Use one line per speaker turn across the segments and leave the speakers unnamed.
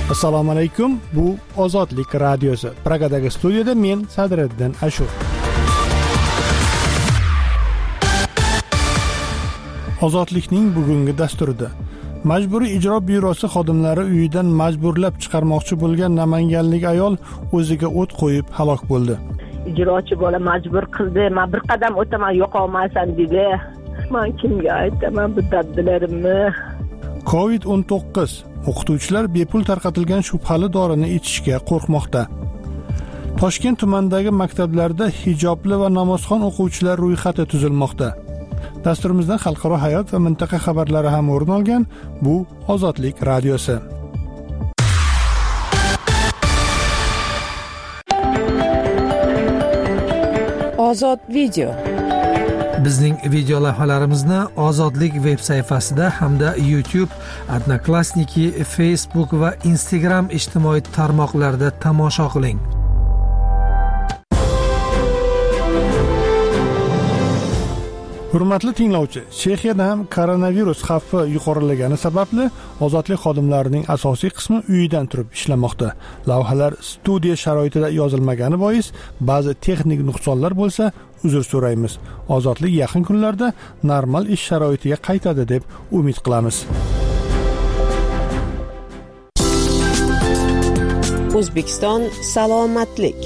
Assalomu alaykum. Bu Ozodlik radiosi. Pragadagi studiyada men Sadriddin Ashur. Ozodlikning bugungi dasturida Majburiy ijro byurosi xodimlari uyidan majburlab chiqarmoqchi bo'lgan namanganlik ayol o'ziga o't qo'yib halok bo'ldi.
Ijrochi bola majbur qildi. Men bir qadam o'taman, yo'qolmaysan dedi. Men kimga aytaman bu daddilarimni? COVID-19 o'qituvchilar bepul tarqatilgan shubhali dorini ichishga qo'rqmoqda. Toshkent tumanidagi maktablarda hijobli va namozxon o'quvchilar ro'yxati tuzilmoqda. Dasturimizdan xalqaro hayot va mintaqa xabarlari ham o'rin olgan. Bu Ozodlik radiosi.
Ozod video.
Bizning video lavhalarimizni Ozodlik veb sayfasida hamda YouTube, Odnoklassniki, Facebook va Instagram ijtimoiy tarmoqlarida tomosha qiling.
Hurmatli tinglovchi, Chexiyada ham koronavirus xavfi yuqorilagani sababli ozodlik xodimlarining asosiy qismi uyidan turib ishlamoqda. Lavhalar studiya sharoitida yozilmagani bois ba'zi texnik nuqsonlar bo'lsa, uzr so'raymiz. Ozodlik yaqin kunlarda normal ish sharoitiga qaytadi deb umid qilamiz.
O'zbekiston salomatlik.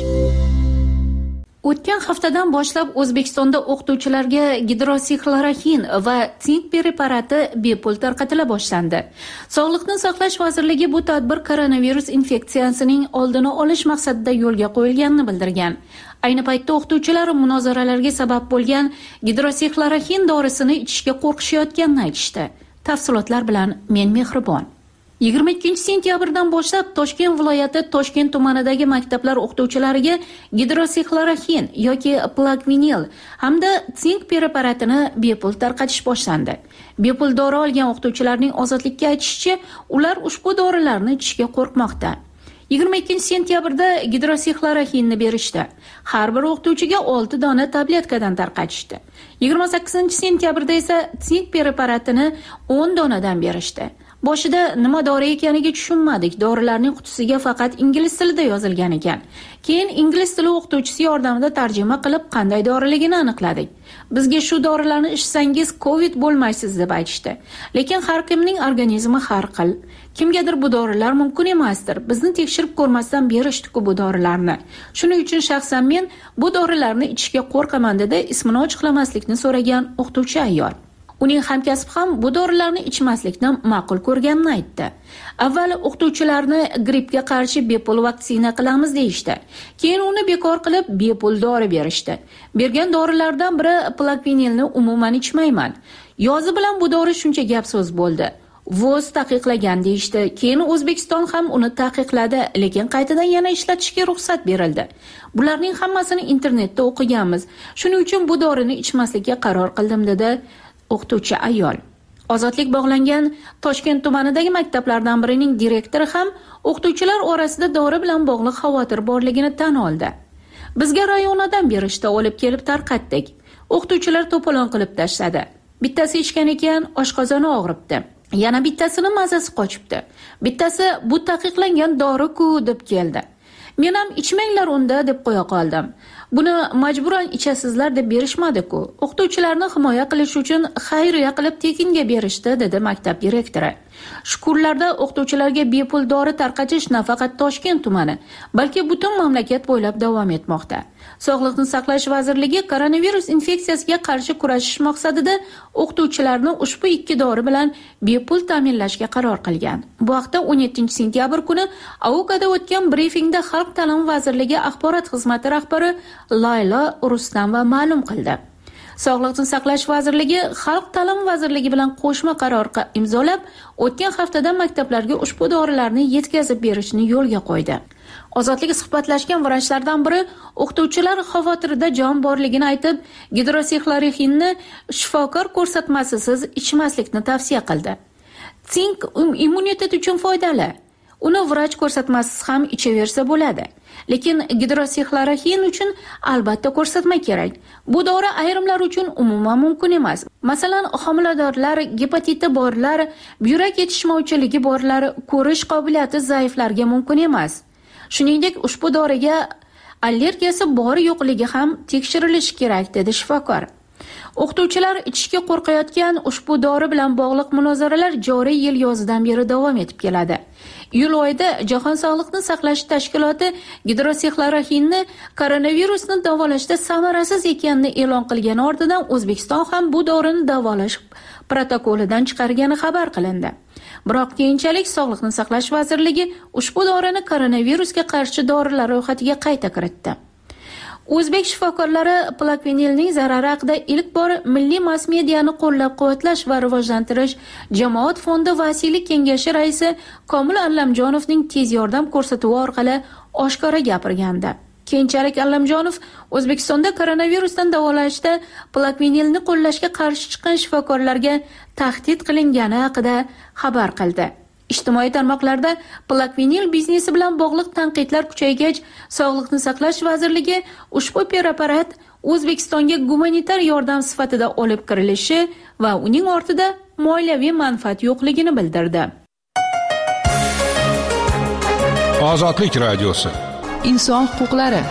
O'tgan haftadan boshlab O'zbekistonda o'qituvchilarga gidroksixloroxin va sink preparati bepul tarqatila boshlandi. Sog'liqni saqlash vazirligi bu tadbir koronavirus infeksiyasining oldini olish maqsadida yo'lga qo'yilganini bildirgan. Ayni paytda o'qituvchilar munozaralarga sabab bo'lgan gidroksixloroxin dorisini ichishga qo'rqishayotganini aytishdi. Tafsilotlar bilan men Mehribon. 22-sentyabrdan boshlab Toshkent viloyati Toshkent tumanidagi maktablar o'qituvchilariga gidroksixloroxin yoki plakvinil hamda sink preparatini bepul tarqatish boshlandi. Bepul dori olgan o'qituvchilarning Ozodlikka aytishicha, ular ushbu dorilarni ichishga qo'rqmoqda. 22-sentyabrda gidroksixloroxinni berishdi. Har bir o'qituvchiga 6 dona tabletkadan tarqatishdi. 28-sentyabrda esa sink preparatini 10 donadan berishdi. Boshida nima dori ekaniga tushunmadik. Dorilarning qutisiga faqat ingliz tilida yozilgan ekan. Keyin ingliz tili o'qituvchisi yordamida tarjima qilib qanday doriligini aniqladik. Bizga shu dorilarni ichsangiz COVID bo'lmaysiz deb aytishdi. Lekin har kimning organizmi har xil. Kimgadir bu dorilar mumkin emasdir. Bizni tekshirib ko'rmasdan berishdi-ku bu dorilarni. Shuning uchun shaxsan men bu dorilarni ichishga qo'rqaman dedi ismini ochiqlamaslikni so'ragan o'qituvchi ayol. Uning hamkasbi ham bu dorilarni ichmaslikni ma'qul ko'rganini aytdi. Avval o'qituvchilarni grippga qarshi bepul vaksina qilamiz deyishdi. Keyin uni bekor qilib bepul dori berishdi. Bergan dorilardan biri plakvinilni umuman ichmayman. Yozi bilan bu dori shuncha gap so'z bo'ldi. VOZ taqiqlagan deyishdi. Keyin O'zbekiston ham uni taqiqladi, lekin qaytadan yana ishlatishga ruxsat berildi. Bularning hammasini internetda o'qiganmiz. Shuning uchun bu dorini ichmaslikka qaror qildim dedi o'qituvchi ayol. Ozodlik bog'langan Toshkent tumanidagi maktablardan birining direktori ham o'qituvchilar orasida dori bilan bog'liq xavotir borligini tan oldi. Bizga rayonadan berishda olib kelib tarqatdik. O'qituvchilar to'polon qilib tashladi. Bittasi ichgan ekan, oshqozoni og'ribdi. Yana bittasini mazasi qochibdi. Bittasi bu taqiqlangan dori-ku deb keldi. Men ham ichmanglar unda deb qo'ya qoldim. Buni majburan ichasizlar deb berishmadi-ku. O'qituvchilarni himoya qilish uchun xayriya qilib tekinga berishdi dedi maktab direktori. Shukurlarda o'qituvchilarga bepul dori tarqatish nafaqat Toshkent tumani, balki butun mamlakat bo'ylab davom etmoqda. Sog'liqni saqlash vazirligi koronavirus infeksiyasiga qarshi kurashish maqsadida o'qituvchilarni ushbu 2 dori bilan bepul ta'minlashga qaror qilgan. Bu haqda 17-sentyabr kuni AOKada o'tgan brifingda Xalq ta'limi vazirligi axborot xizmati rahbari Layla Rustamova ma'lum qildi. Sog'liqni saqlash vazirligi Xalq ta'limi vazirligi bilan qo'shma qaror imzolab, o'tgan haftada maktablarga ushbu dorilarni yetkazib berishni yo'lga qo'ydi. Ozodlik suhbatlashgan vrachlardan biri o'qituvchilar xavotirida jon borligini aytib, gidroksixloroxinni shifokor ko'rsatmasisiz ichmaslikni tavsiya qildi. Sink immunitet uchun foydali. uni vrach ko'rsatmasiz ham ichaversa bo'ladi. Lekin gidroksixloroxin uchun albatta ko'rsatma kerak. Bu dori ayrimlar uchun umuman mumkin emas. Masalan, homiladorlar, gepatiti borlar, buyrak yetishmovchiligi borlar, ko'rish qobiliyati zaiflarga mumkin emas. Shuningdek, ushbu doriga allergiyasi bor-yo'qligi ham tekshirilishi kerak, dedi shifokor. O'qituvchilar ichishga qo'rqayotgan ushbu dori bilan bog'liq munozaralar joriy yil yozidan beri davom etib keladi. Iyul oyida Jahon sog'liqni saqlash tashkiloti gidroksixloroxinni koronavirusni davolashda samarasiz ekanini e'lon qilgani ortidan O'zbekiston ham bu dorini davolash protokolidan chiqargani xabar qilindi. Biroq keyinchalik Sog'liqni saqlash vazirligi ushbu dorini koronavirusga qarshi dorilar ro'yxatiga qayta kiritdi. O'zbek shifokorlari plakvenilning zarari haqida ilk bor milliy mass mediani qo'llab-quvvatlash va rivojlantirish jamoat fondi vasiylik kengashi raisi Komil Allamjonovning tez yordam ko'rsatuvi orqali oshkora gapirgandi. Keyinchalik Allamjonov O'zbekistonda koronavirusdan davolashda plakvenilni qo'llashga qarshi chiqqan shifokorlarga tahdid qilingani haqida xabar qildi. Ijtimoiy tarmoqlarda plakvenil biznesi bilan bog'liq tanqidlar kuchaygach, Sog'liqni saqlash vazirligi ushbu preparat O'zbekistonga gumanitar yordam sifatida olib kirilishi va uning ortida moliyaviy manfaat yo'qligini bildirdi.
Ozodlik radiosi.
Inson huquqlari.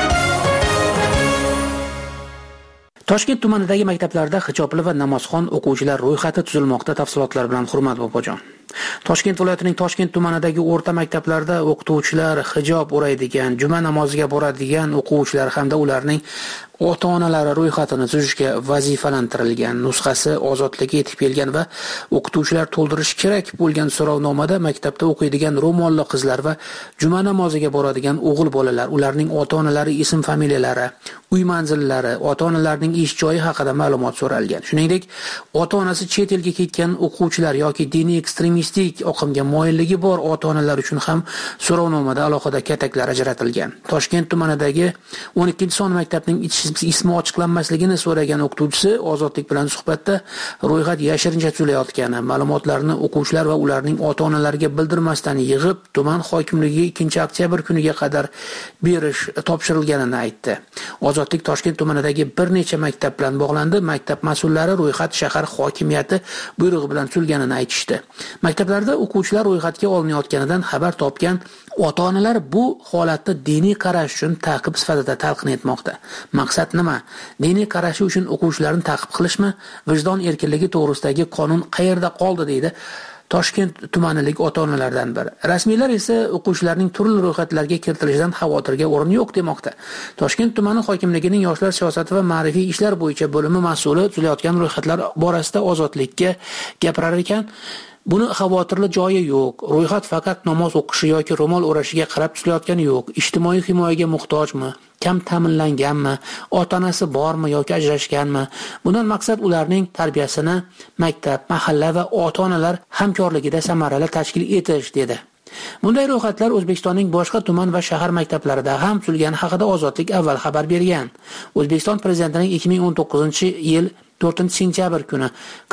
Toshkent tumanidagi maktablarda hijobli va namozxon o'quvchilar ro'yxati tuzilmoqda. Tafsilotlar bilan Hurmat Bobojon. Toshkent viloyatining Toshkent tumanidagi o'rta maktablarda o'qituvchilar hijob o'raydigan, juma namoziga boradigan o'quvchilar hamda ularning ota-onalari ro'yxatini tuzishga vazifalantirilgan nusxasi ozodlikka yetib kelgan va o'qituvchilar to'ldirish kerak bo'lgan so'rovnomada maktabda o'qiydigan ro'molli qizlar va juma namoziga boradigan o'g'il bolalar, ularning ota-onalari ism familiyalari, uy manzillari, ota-onalarning ish joyi haqida ma'lumot so'ralgan. Shuningdek, ota-onasi chet elga ketgan o'quvchilar yoki diniy ekstremistik oqimga moyilligi bor ota-onalar uchun ham so'rovnomada alohida kataklar ajratilgan. Toshkent tumanidagi 12-son maktabning ismi ochiqlanmasligini so'ragan o'qituvchisi Ozodlik bilan suhbatda ro'yxat yashirincha tuzilayotgani, ma'lumotlarni o'quvchilar va ularning ota-onalariga bildirmasdan yig'ib, tuman hokimligiga 2-oktyabr kuniga qadar berish topshirilganini aytdi. Ozodlik Toshkent tumanidagi bir necha maktab bilan bog'landi. Maktab mas'ullari ro'yxat shahar hokimiyati buyrug'i bilan tuzilganini aytishdi. Maktablarda o'quvchilar ro'yxatga olinayotganidan xabar topgan ota-onalar bu holatni diniy qarash uchun ta'qib sifatida talqin etmoqda. Maqsad nima? Diniy qarashi uchun o'quvchilarni ta'qib qilishmi? Vijdon erkinligi to'g'risidagi qonun qayerda qoldi deydi Toshkent tumanilik ota-onalardan biri. Rasmiylar esa o'quvchilarning turli ro'yxatlarga kiritilishidan xavotirga o'rin yo'q demoqda. Toshkent tumani hokimligining yoshlar siyosati va ma'rifiy ishlar bo'yicha bo'limi mas'uli tuzilayotgan ro'yxatlar borasida Ozodlikka gapirar ekan. Buni xavotirli joyi yo'q. Ro'yxat faqat namoz o'qishi yoki ro'mol o'rashiga qarab tuzilayotgani yo'q. Ijtimoiy himoyaga muhtojmi? Kam ta'minlanganmi? Ota-onasi bormi yoki ajrashganmi? Bundan maqsad ularning tarbiyasini maktab, mahalla va ota-onalar hamkorligida samarali tashkil etish dedi. Bunday ro'yxatlar O'zbekistonning boshqa tuman va shahar maktablarida ham tuzilgani haqida Ozodlik avval xabar bergan. O'zbekiston prezidentining 2019-yil 4-sentyabr kuni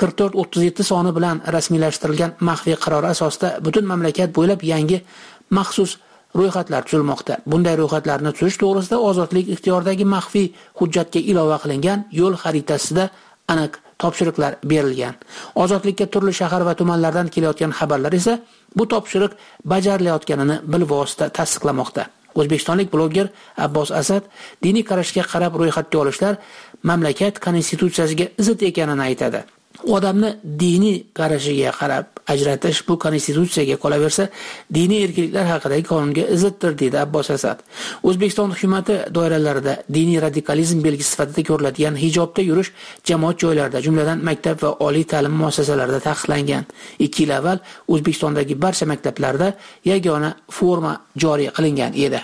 4437 soni bilan rasmiylashtirilgan maxfiy qaror asosida butun mamlakat bo'ylab yangi maxsus ro'yxatlar tuzilmoqda. Bunday ro'yxatlarni tuzish to'g'risida Ozodlik ixtiyoridagi maxfiy hujjatga ilova qilingan yo'l xaritasida aniq topshiriqlar berilgan. Ozodlikka turli shahar va tumanlardan kelayotgan xabarlar esa bu topshiriq bajarilayotganini bilvosita tasdiqlamoqda. O'zbekistonlik bloger Abbos Asad diniy qarashga qarab ro'yxatga olishlar mamlakat konstitutsiyasiga zid ekanini aytadi. Odamni diniy qarashiga qarab ajratish bu konstitutsiyaga qolaversa, diniy erkinliklar haqidagi qonunga ziddir dedi Abbos Asad. O'zbekiston hukumatı doiralarida diniy radikalizm belgisi sifatida ko'riladigan hijobda yurish jamoat joylarida, jumladan maktab va oliy ta'lim muassasalarida taqiqlangan. 2 yil avval O'zbekistondagi barcha maktablarda yagona forma joriy qilingan edi.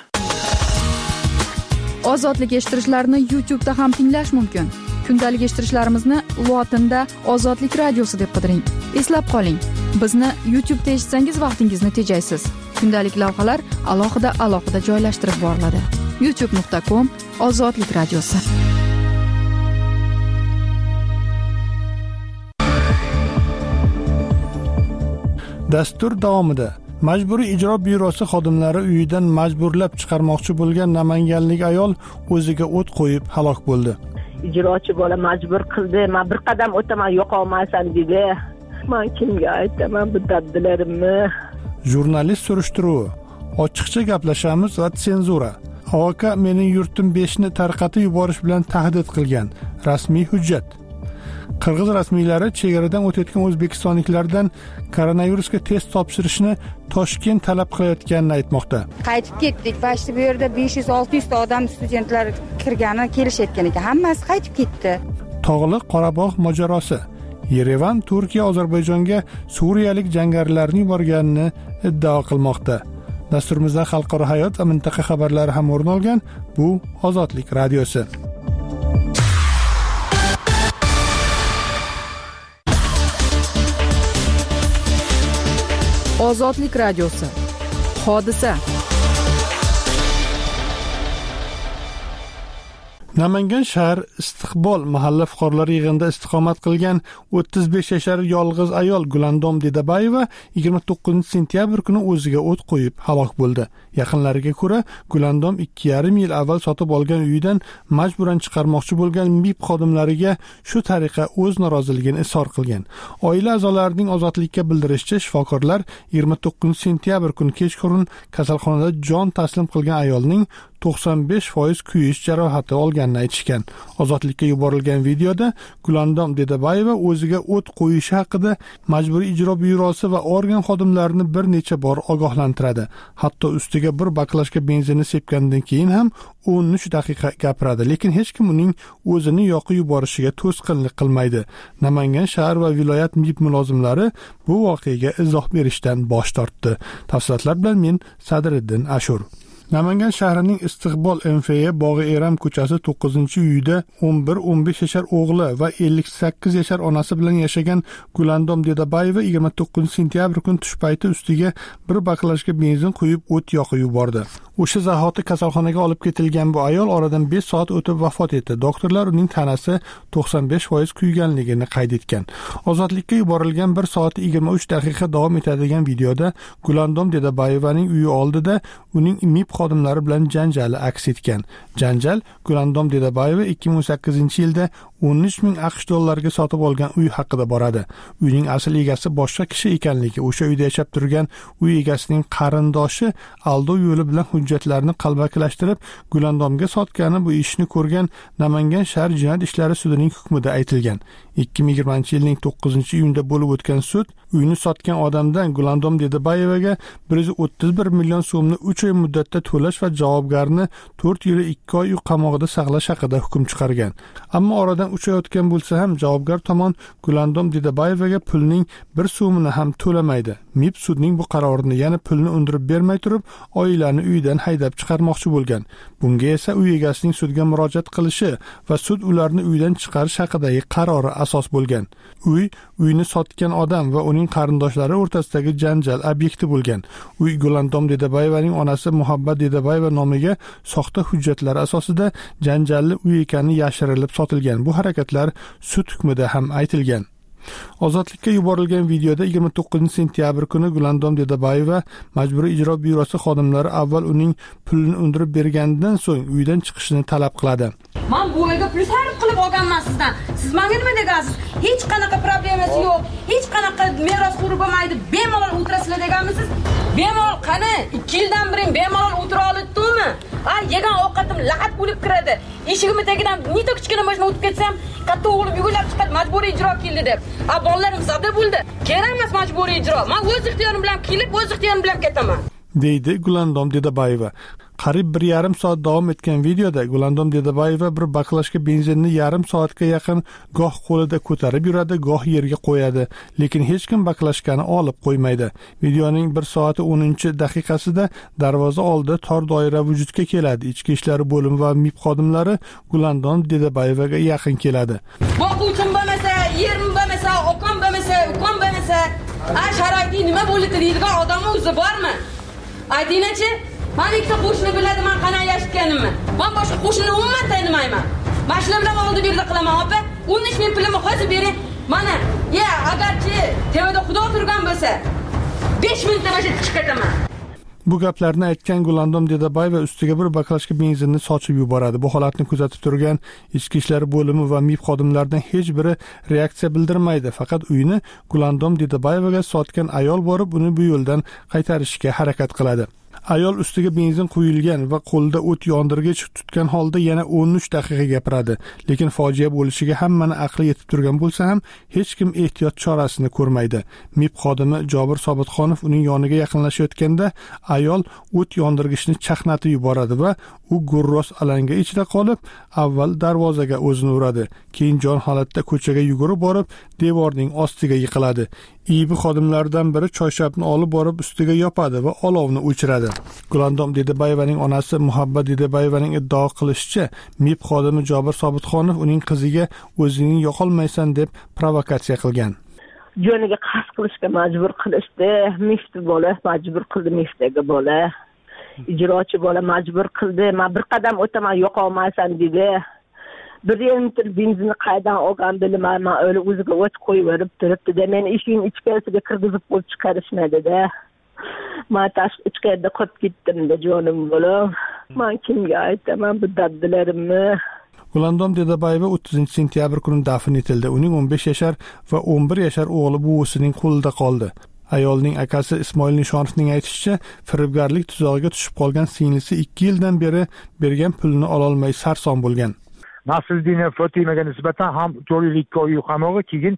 Ozodlik eshittirishlarni YouTube'da ham tinglash mumkin. Kundalik eshittirishlarimizni lotinda Ozodlik radiosi deb qidiring. Eslab qoling, bizni YouTube'da eshitsangiz vaqtingizni tejaysiz. Kundalik lavhalar alohida joylashtirib boriladi. youtube.com/Ozodlik radiosi.
Dastur davomida Majburiy ijro byurosi xodimlari uyidan majburlab chiqarmoqchi bo'lgan namanganlik ayol o'ziga o't qo'yib halok bo'ldi.
Ijrochi bola majbur qildi. Men bir qadam o'taman yo'qolmaysan dedi. Men kimga aytaman bu dabdilarimni? Jurnalist surishtiruvi, ochiqcha gaplashamiz va senzura. Avoka mening yurtim 5 ni tarqatib yuborish bilan tahdid qilgan. Rasmiy hujjat. Qirg'iz rasmiylari chegaradan o'tayotgan o'zbekistonliklardan koronavirusga test topshirishni Toshkent talab qilayotganini aytmoqda.
Qaytib ketdik. Başta bu yerda 500-600 ta odam studentlar kirgani kelishayotgan ekan. Hammasi qaytib ketdi.
Tog'li Qorabog' mojarosi. Yerevan Turkiya Ozarbayjonga suriyalik jangarilarni yuborganini iddao qilmoqda. Dasturimizda xalqaro hayot va mintaqa xabarlari ham o'rin olgan. Bu Ozodlik radiosi.
Ozodlik radiosi. Hodisa.
Namangan shahar Istiqbol mahalla fuqarolari yig'inida istiqomat qilgan 35 yashar yolg'iz ayol Gulandom Dedabayeva 29-sentyabr kuni o'ziga o't qo'yib halok bo'ldi. Yaqinlariga ko'ra, Gulandom 2,5 yil avval sotib olgan uyidan majburan chiqarmoqchi bo'lgan MIB xodimlariga shu tariqa o'z noroziligini izhor qilgan. Oila a'zolarining ozodlikka bildirishicha, shifokorlar 29-sentyabr kuni kechqurun kasalxonada jon taslim qilgan ayolning 95% kuyish jarohati olganini aytishgan. Ozodlikka yuborilgan videoda Gulandom Dedabayeva o'ziga o't qo'yishi haqida Majburiy ijro byurosi va organ xodimlarini bir necha bor ogohlantiradi. Hatto ustiga bir baklashka benzinni sepgandan keyin ham 13 daqiqa gapiradi, lekin hech kim uning o'zini yoqib yuborishiga to'sqinlik qilmaydi. Namangan shahar va viloyat MIB mulozimlari bu voqeaga izoh berishdan bosh tortdi. Tafsilotlar bilan men Sadriddin Ashur. Namangan shahrining Istiqbol MFE Bog'i Eram ko'chasi 9-uyida 11-15 yashar o'g'li va 58 yashar onasi bilan yashagan Gulandom Dedabayeva 29-sentyabr kuni tush payti ustiga bir baklashka benzin quyib o't yoqib yubordi. O'sha zahoti kasalxonaga olib ketilgan bu ayol oradan 5 soat o'tib vafot etdi. Doktorlar uning tanasi 95% kuyganligini qayd etgan. Ozodlikka yuborilgan 1 soat 23 daqiqa davom etadigan videoda Gulandom Dedabayevaning uyi oldida uning MIB xodimlari bilan janjali aks etgan. Janjal Gulandom Dedabayeva 2018-yilda 13,000 AQSh dollariga sotib olgan uy haqida boradi. Uyning asl egasi boshqa kishi ekanligi, o'sha uyda yashab turgan uy egasining qarindoshi aldov yo'li bilan hujjatlarni qalbakilashtirib Gulandomga sotgani bu ishni ko'rgan Namangan shahar jinoyat ishlari sudining hukmida aytilgan. 2020-yilning 9-iyunda bo'lib o'tgan sud uyni sotgan odamdan Gulandom Dedabayevaga 131 million so'mni 3 oy muddatda to'lash va javobgarni 4 yil 2 oy qamoqda saqlash haqida hukm chiqargan. Ammo oradan 3 oy o'tgan bo'lsa ham javobgar tomon Gulandom Dedabayevaga pulning 1 so'mini ham to'lamaydi. MIB sudning bu qarorini, ya'ni pulni undirib bermay turib, oilani uydan haydab chiqarmoqchi bo'lgan. Bunga esa uy egasining sudga murojaat qilishi va sud ularni uydan chiqarish haqidagi qarori asos bo'lgan. Uyni sotgan odam va uning qarindoshlari o'rtasidagi janjal obyekti bo'lgan. Uy Gulandom Dedabayevaning onasi Muhabbat Dedabayeva nomiga soxta hujjatlar asosida janjalli uy ekani yashirilib sotilgan. Bu harakatlar sud hukmida ham aytilgan. Ozodlikka yuborilgan videoda 29-sentyabr kuni Gulandom Dedabayeva Majburiy ijro byurosi xodimlari avval uning pulini undirib bergandan so'ng uydan chiqishini talab qiladi.
Men bu yerga pul sarf qilib olganman sizdan. Siz menga nima degansiz? Hech qanaqa problemasi yo'q. Hech qanaqa meros qurib bo'lmaydi. Bemalol o'tirasizlar deganmisiz? Bemalol qani? 2 yildan beri bemalol o'tira olibdimi? Yegan ovqatim laqat bo'lib kiradi. Eshigimni tagidan nito kichkina mashina o'tib ketsam, katta o'g'lim yugurib chiqadi, majburiy ijro keldi deb. Bolalarim sabda bo'ldi. Kerak emas majburiy ijro. Men o'z ixtiyorim bilan kelib, o'z ixtiyorim bilan ketaman.
deydi Gulandom Dedabayeva. Qariyb 1,5 soat davom etgan videoda Gulandom Dedabayeva bir baklashka benzinni yarim soatga yaqin goh qo'lida ko'tarib yuradi, goh yerga qo'yadi, lekin hech kim baklashkani olib qo'ymaydi. Videoning 1 soati 10-daqiqasida darvoza oldida tor doira vujudga keladi. Ichki ishlar bo'limi va MIB xodimlari Gulandom Dedabayevaga yaqin keladi.
Boquvchim bo'lmasa, yerim bo'lmasa, oqam bo'lmasa, ukam bo'lmasa, sharoiting nima bo'ldi deydigan odamning o'zi bormi? Aytingchi, men ikkita qo'shni biladi, men qanday yashayotganimni. Men boshqa qo'shni umuman tanimayman. Mashinamdan oldi berdi qilaman, opa. 13,000 pulimni hozir bering. Mana, agarchi tevada Xudo turgan bo'lsa, 5 minutda mana shu chiqib ketaman.
Bu gaplarni aytgan Gulandom Dedabayeva ustiga bir baklashka benzinni sochib yuboradi. Bu holatni kuzatib turgan ichki ishlar bo'limi va MIB xodimlaridan hech biri reaksiya bildirmaydi. Faqat uyni Gulandom Dedabayevaga sotgan ayol borib, uni bu yo'ldan qaytarishga harakat qiladi. Ayol ustiga benzin quyilgan va qo'lda o't yondirgich tutgan holda yana 13 daqiqa gapiradi. Lekin fojia bo'lishiga hammani aqli yetib turgan bo'lsa ham hech kim ehtiyot chorasini ko'rmaydi. MIB xodimi Jobir Sobitxonov uning yoniga yaqinlashayotganda ayol o't yondirgichni chaqnatib yuboradi va u gurros alanga ichida qolib, avval darvozaga o'zini uradi. Keyin jon holatda ko'chaga yugurib borib, devorning ostiga yiqiladi. IB xodimlaridan biri choyshabni olib borib ustiga yopadi va olovni o'chiradi. Gulandom Dedabayevaning onasi Muhabbat Dedabayevaning iddao qilishicha, MIB xodimi Jobir Sobitxonov uning qiziga o'zingni yo'qolmaysan deb provokatsiya qilgan.
Joniga qasd qilishga majbur qilishdi. Mifti bola majbur qildi, miftaga bola. Ijrochi bola majbur qildi. Men bir qadam o'taman yo'qolmaysan dedi. Bir litr benzinni qaydan olgan bilmayman, öyle o'ziga o't qo'yib turibdi-da, meni ishning ichkarisiga kirgizib qo'yib chiqarishmadi-da. Men tashqi ichkarida qolib ketdim-da jonim bolam. Men kimga aytaman bu daddilarimni?
Gulandom Dedabayeva 30 sentyabr kuni dafn etildi. Uning 15 yashar va 11 yashar o'g'li buvisining qo'lida qoldi. Ayolning akasi Ismoil Nishonovning aytishicha, firibgarlik tuzog'iga tushib qolgan singlisi 2 yildan beri bergan pulni ola olmay sarson bo'lgan.
Nasriddinov Fotimaga nisbatan ham 4 oy qamoqqa, keyin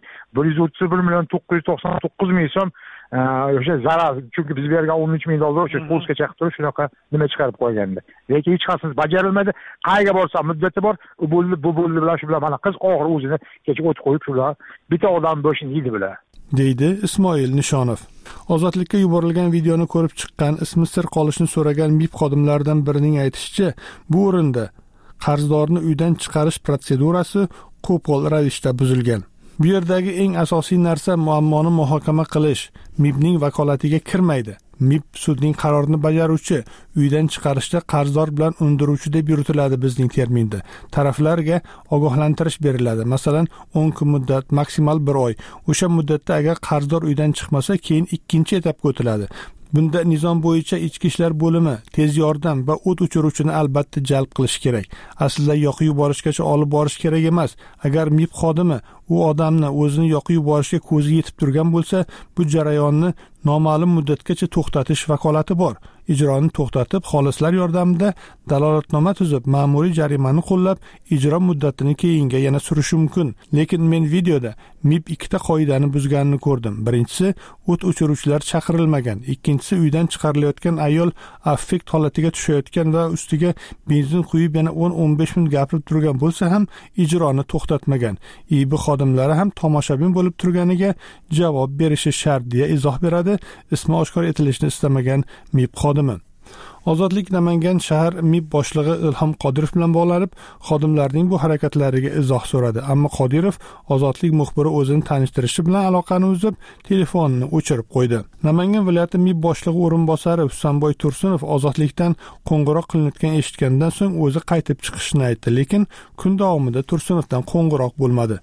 131,999,000 so'm o'sha zarar, chunki biz bergan $13,000 o'sha qo'lga chaqib turib shunaqa nima chiqarib qo'ygandi. Lekin hech qanday bajarilmadi. Qayga borsam muddati bor. Bu bo'ldi bilan shu bilan mana qiz oxiri o'zini kecha o't qo'yib shular bitta odam boshini yedi bilan.
deydi Ismoil Nishonov. Ozodlikka yuborilgan videoni ko'rib chiqqan, ismi sir qolishni so'ragan MIB xodimlaridan birining aytishicha, bu o'rinda qarzdorni uydan chiqarish protsedurasi qo'pol ravishda buzilgan. Bu yerdagi eng asosiy narsa muammoni muhokama qilish MIBning vakolatiga kirmaydi. MIB sudning qarorini bajaruvchi, uydan chiqarishda qarzdor bilan undiruvchi deb yuritiladi bizning terminda. Taraflarga ogohlantirish beriladi. Masalan, 10 kun muddat, maksimal 1 oy. O'sha muddatda agar qarzdor uydan chiqmasa, keyin ikkinchi etapga o'tiladi. Bunda nizom bo'yicha ichki ishlar bo'limi, tez yordam va o't o'chiruvchini albatta jalb qilish kerak. Aslida yoqib yuborishgacha olib borish kerak emas. Agar MIB xodimi u odamni o'zini yoqib yuborishga ko'zi yetib turgan bo'lsa, bu jarayonni noma'lum muddatgacha to'xtatish vakolati bor. Ijroni to'xtatib, xolislar yordamida dalolatnoma tuzib, ma'muriy jarimani qo'llab, ijro muddatini keyinga yana surishi mumkin. Lekin men videoda MIB 2 ta qoidani buzganini ko'rdim. Birinchisi, o't o'chiruvchilar chaqirilmagan. Ikkinchisi, uydan chiqarilayotgan ayol affekt holatiga tushayotgan va ustiga benzin quyib yana 10-15 minut gapirib turgan bo'lsa ham ijroni to'xtatmagan. IB xodimlari ham tomoshabin bo'lib turganiga javob berishi shart deya izoh beradi ismi oshkor etilishini istamagan MIB xodimi. Ozodlik Namangan shahar MIB boshlig'i Ilhom Qodirov bilan bog'lanib, xodimlarning bu harakatlariga izoh so'radi. Ammo Qodirov Ozodlik muxbiri o'zini tanishtirishi bilan aloqani uzib, telefonini o'chirib qo'ydi. Namangan viloyati MIB boshlig'i o'rinbosari Husanboy Tursunov Ozodlikdan qo'ng'iroq qilinayotgan eshitgandan so'ng o'zi qaytib chiqishini aytdi, lekin kun davomida Tursunovdan qo'ng'iroq bo'lmadi.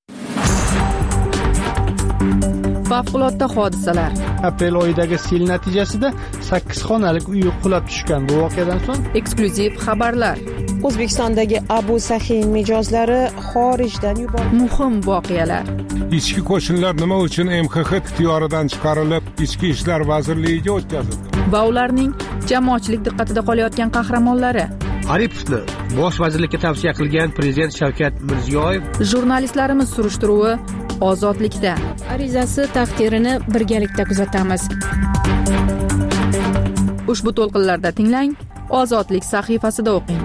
Favqulodda hodisalar.
Aprel oyidagi sel natijasida 8 xonalik uy qulab tushgan. Bu voqeadan so'ng
eksklyuziv xabarlar.
O'zbekistondagi Abu Sahiy mijozlari xorijdan yuborildi.
Muhim voqealar.
Ichki qo'shinlar nima uchun MXX ixtiyoridan chiqarilib, Ichki ishlar vazirligiga o'tkazildi?
Va ularning jamoatchilik diqqatida qolayotgan qahramonlari.
Aripovni bosh vazirlikka tavsiya qilgan prezident Shavkat Mirziyoyev.
Jurnalistlarimiz surishtiruvi Ozodlikda.
Arizasi taqdirini birgalikda kuzatamiz.
Ushbu to'lqinlarda tinglang, Ozodlik sahifasida o'qing.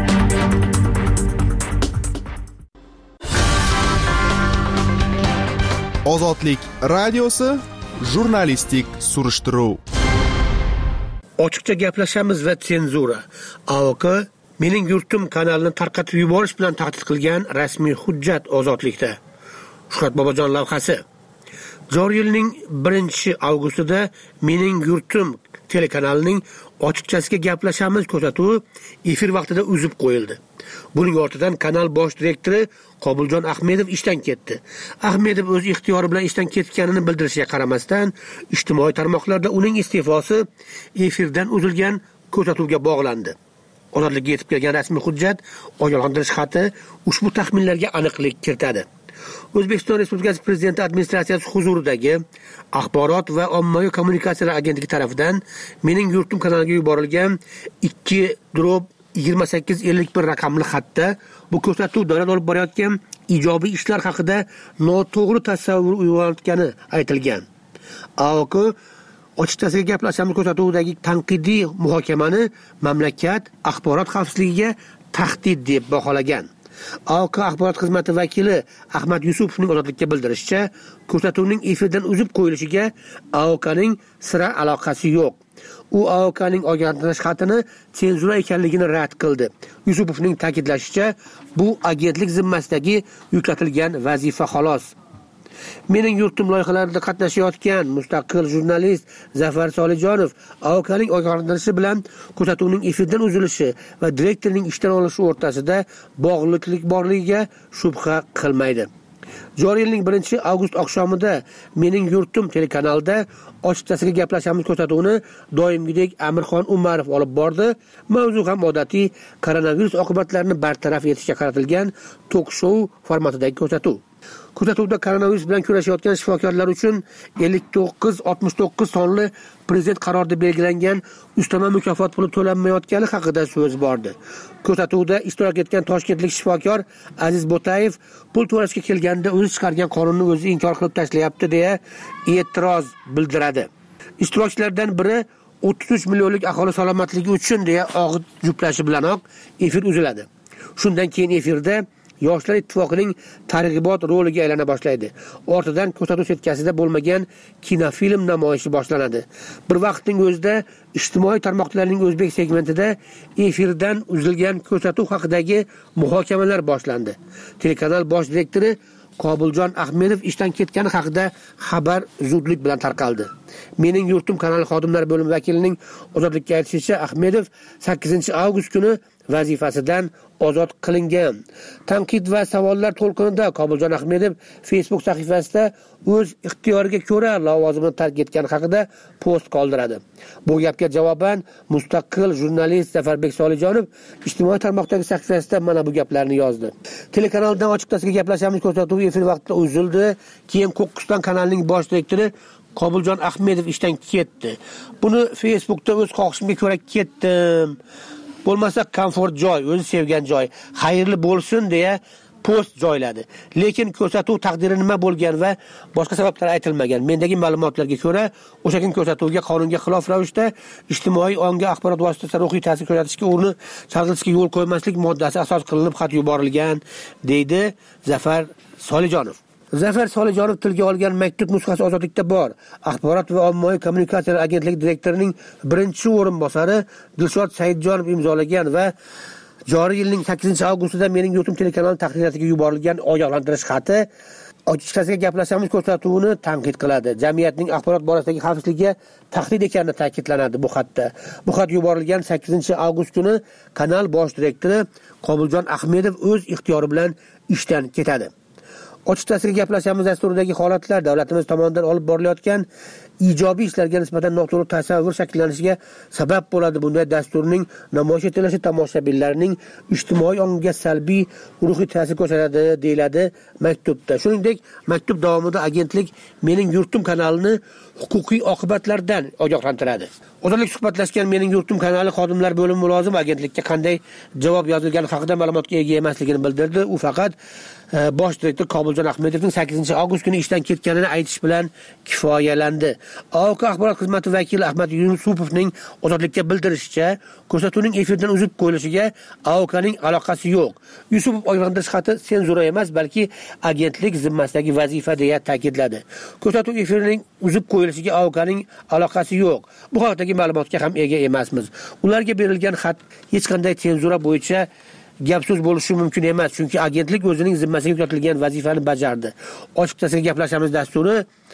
Ozodlik radiosi jurnalistik surishtiruv.
Ochiqcha gaplashamiz va senzura. AOK Mening yurtim kanalini tarqatib yuborish bilan tahdid qilgan rasmiy hujjat Ozodlikda. Shuhrat Bobojon lavhasi. Joriy yilning 1 avgustida Mening yurtim telekanalining Ochiqchasiga gaplashamiz ko'rsatuvi efir vaqtida uzib qo'yildi. Buning ortidan kanal bosh direktori Qobuljon Ahmedov ishdan ketdi. Ahmedov o'z ixtiyori bilan ishdan ketganini bildirishiga qaramasdan, ijtimoiy tarmoqlarda uning iste'fosi efirdan uzilgan ko'rsatuvga bog'landi. Ozodlikka yetib kelgan rasmiy hujjat, ogohlantirish xati ushbu taxminlarga aniqlik kiritadi. O'zbekiston Respublikasi Prezidenti administratsiyasi huzuridagi Axborot va ommaviy kommunikatsiyalar agentligi tomonidan Mening yurtim kanaliga yuborilgan 2/2851 raqamli xatda bu ko'rsatuv davlat olib borayotgan ijobiy ishlar haqida noto'g'ri tasavvur uyg'onayotgani aytilgan. AOK Ochiqchasiga gaplashamiz ko'rsatuvidagi tanqidiy muhokamani mamlakat axborot xavfsizligiga tahdid deb baholagan. AOK axborot xizmati vakili Ahmad Yusupovning ozodlikka bildirishicha, ko'rsatuvning efirdan uzib qo'yilishiga AOKning sira aloqasi yo'q. U AOKning ogohlantirish xatini senzura ekanligini rad qildi. Yusupovning ta'kidlashicha, bu agentlik zimmasidagi yuklatilgan vazifa xolos. Mening yurtim loyihalarida qatnashayotgan mustaqil jurnalist Zafar Solijonov AOKning ogohlantirishi bilan ko'rsatuvning efirdan uzilishi va direktorning ishdan olinishi o'rtasida bog'liqlik borligiga shubha qilmaydi. Joriy yilning 1-avgust oqshomida Mening yurtim telekanalida Ochiqchasiga gaplashamiz ko'rsatuvini doimgidek Amirxon Umarov olib bordi. Mavzu ham odatiy koronavirus oqibatlarini bartaraf etishga qaratilgan tok-shou formatidagi ko'rsatuv. Ko'rsatuvda koronavirus bilan kurashayotgan shifokorlar uchun 5969 sonli prezident qarorida belgilangan ustama mukofot puli to'lanmayotgani haqida so'z bordi. Ko'rsatuvda ishtirok etgan toshkentlik shifokor Aziz Bo'tayev pul to'lashga kelganda o'zi chiqargan qonunni o'zi inkor qilib tashlayapti deya e'tiroz bildiradi. Ishtirokchilardan biri 33 millionlik aholi salomatligi uchun deya og'it juplashi bilanoq efir uziladi. Shundan keyin efirda Yoshlar ittifoqining targ'ibot roliga aylana boshlaydi. Ortidan ko'rsatuv setkasida bo'lmagan kinofilm namoyishi boshlanadi. Bir vaqtning o'zida ijtimoiy tarmoqlarning o'zbek segmentida efirdan uzilgan ko'rsatuv haqidagi muhokamalar boshlandi. Telekanal bosh direktori Qobuljon Ahmedov ishdan ketgani haqida xabar zudlik bilan tarqaldi. Mening yurtim kanali xodimlari bo'limi vakilining ozodlikka aytishicha, Ahmedov 8-avgust kuni vazifasidan ozod qilingan. Tanqid va savollar to'lqinida Qobuljon Ahmedov Facebook sahifasida o'z ixtiyoriga ko'ra lavozimini tark etgani haqida post qoldiradi. Bu gapga javoban mustaqil jurnalist Zafarbek Solijonov ijtimoiy tarmoqdagi sahifasida mana bu gaplarni yozdi. Telekanaldan Ochiqchasiga gaplashamiz ko'rsatuvi efir vaqtida uzildi. Keyin Qo'qqiston kanalining bosh direktori Qobuljon Ahmedov ishdan ketdi. Buni Facebookda o'z xohishimga ko'ra ketdim. Bo'lmasa komfort joy, o'zi sevgan joy, xayrli bo'lsin deya post joyladi. Lekin ko'rsatuv taqdiri nima bo'lgan va boshqa sabablar aytilmagan. Mendagi ma'lumotlarga ko'ra, o'sha kun ko'rsatuvga qonunga xilof ravishda ijtimoiy ongga axborot vositasida ruhiy ta'sir ko'rsatishga o'rni chalg'itishga yo'l qo'ymaslik moddasi asos qilinib xat yuborilgan, deydi Zafar Solijonov. Zafar Solijonov tilga olgan maktub nusxasi ozodlikda bor. Axborot va ommaviy kommunikatsiyalar agentligi direktorining birinchi o'rinbosari Dilshod Saidjonov imzolagan va joriy yilning 8-avgustida Mening yurtim telekanali tahririyatiga yuborilgan ogohlantirish xati Ochiqchasiga gaplashamiz ko'rsatuvini tanqid qiladi. Jamiyatning axborot borasidagi xavfsizligiga tahdid ekanini ta'kidlanadi bu xatda. Bu xat yuborilgan 8-avgust kuni kanal bosh direktori Qobuljon Ahmedov o'z ixtiyori bilan ishdan ketadi. Ochiqchasiga gaplashamiz dasturidagi holatlar davlatimiz tomonidan olib borilayotgan ijobiy ishlarga nisbatan noto'g'ri tasavvur shakllanishiga sabab bo'ladi. Bunday dasturning namoyish etilishi tomoshabinlarning ijtimoiy ongiga salbiy ruhiy ta'sir ko'rsatadi, deyiladi maktubda. Shuningdek, maktub davomida agentlik Mening yurtim kanalini huquqiy oqibatlardan ogohlantiradi. Ozodlik suhbatlashgan Mening yurtim kanali xodimlar bo'limi mulozim agentlikka qanday javob yozilgani haqida ma'lumotga ega emasligini bildirdi. U faqat bosh direktor Qobuljon Ahmedovning 8-avgust kuni ishdan ketganini aytish bilan kifoyalandi. AOK axborot xizmati vakili Ahmad Yusupovning ozodlikka bildirishicha, ko'rsatuvning efirdan uzib qo'yilishiga AOKning aloqasi yo'q. Yusupov ogohlantirish xati senzura emas, balki agentlik zimmasidagi vazifa deya ta'kidladi. Ko'rsatuv efirining uzib qo'yilishiga AOKning aloqasi yo'q. Bu haqdagi ma'lumotga ham ega emasmiz. Ularga berilgan xat hech qanday senzura bo'yicha gap so'z bo'lishi mumkin emas, chunki agentlik o'zining zimmasiga yuklatilgan vazifani bajardi. Ochiqchasiga gaplashamiz dasturi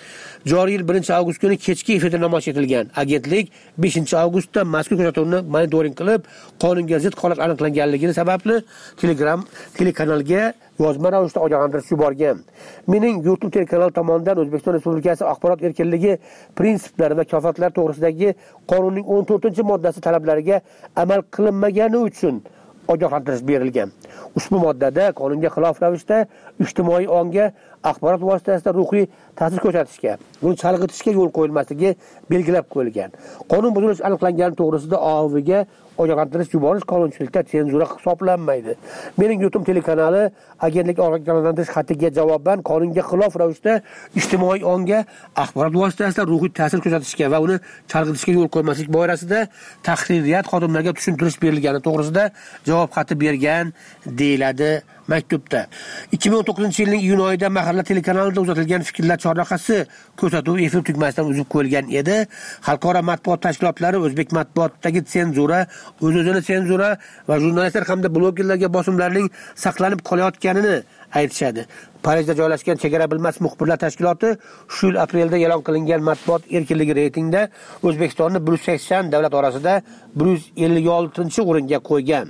Joriy yil 1-avgust kuni kechki efirda namoyish etilgan. Agentlik 5-avgustda mazkur ko'rsatuvni monitoring qilib, qonunga zid holat aniqlanganligi sababli Telegram telekanalga yozma ravishda ogohlantirish yuborgan. Mening YouTube telekanali tomonidan O'zbekiston Respublikasi axborot erkinligi prinsiplari va kafolatlar to'g'risidagi qonunning 14-moddasi talablariga amal qilinmagani uchun ogohlantirish berilgan. Ushbu moddada qonunga xilof ravishda ijtimoiy ongga axborot vositasida ruhiy ta'sir ko'rsatishga, uni chalg'itishga yo'l qo'yilmasligi belgilab qo'yilgan. Qonun buzilishi aniqlangani to'g'risida OAVga ogohlantirish yuborish qonunchilikda senzura hisoblanmaydi. Mening YouTube telekanali agentlik ogohlantirish xatiga javoban qonunga xilof ravishda ijtimoiy ongga axborot vositasida ruhiy ta'sir ko'rsatishga va uni chalg'itishga yo'l qo'ymaslik borasida tahririyat xodimlariga tushuntirish berilgani to'g'risida javob xati bergan deyiladi maktubda. 2019-yilning iyun oyida mahalla telekanalida uzatilgan fikrlar chorrahasi ko'rsatuv efir tugmasidan uzib qo'yilgan edi. Xalqaro matbuot tashkilotlari o'zbek matbuotidagi senzura, o'z-o'zini senzura va jurnalistlar hamda blogerlarga bosimlarning saqlanib qolayotganini aytishadi. Parijda joylashgan Chegara bilmas muxbirlar tashkiloti shu yil aprelda e'lon qilingan matbuot erkinligi reytingida O'zbekistonni 180 davlat orasida 156-o'ringa qo'ygan.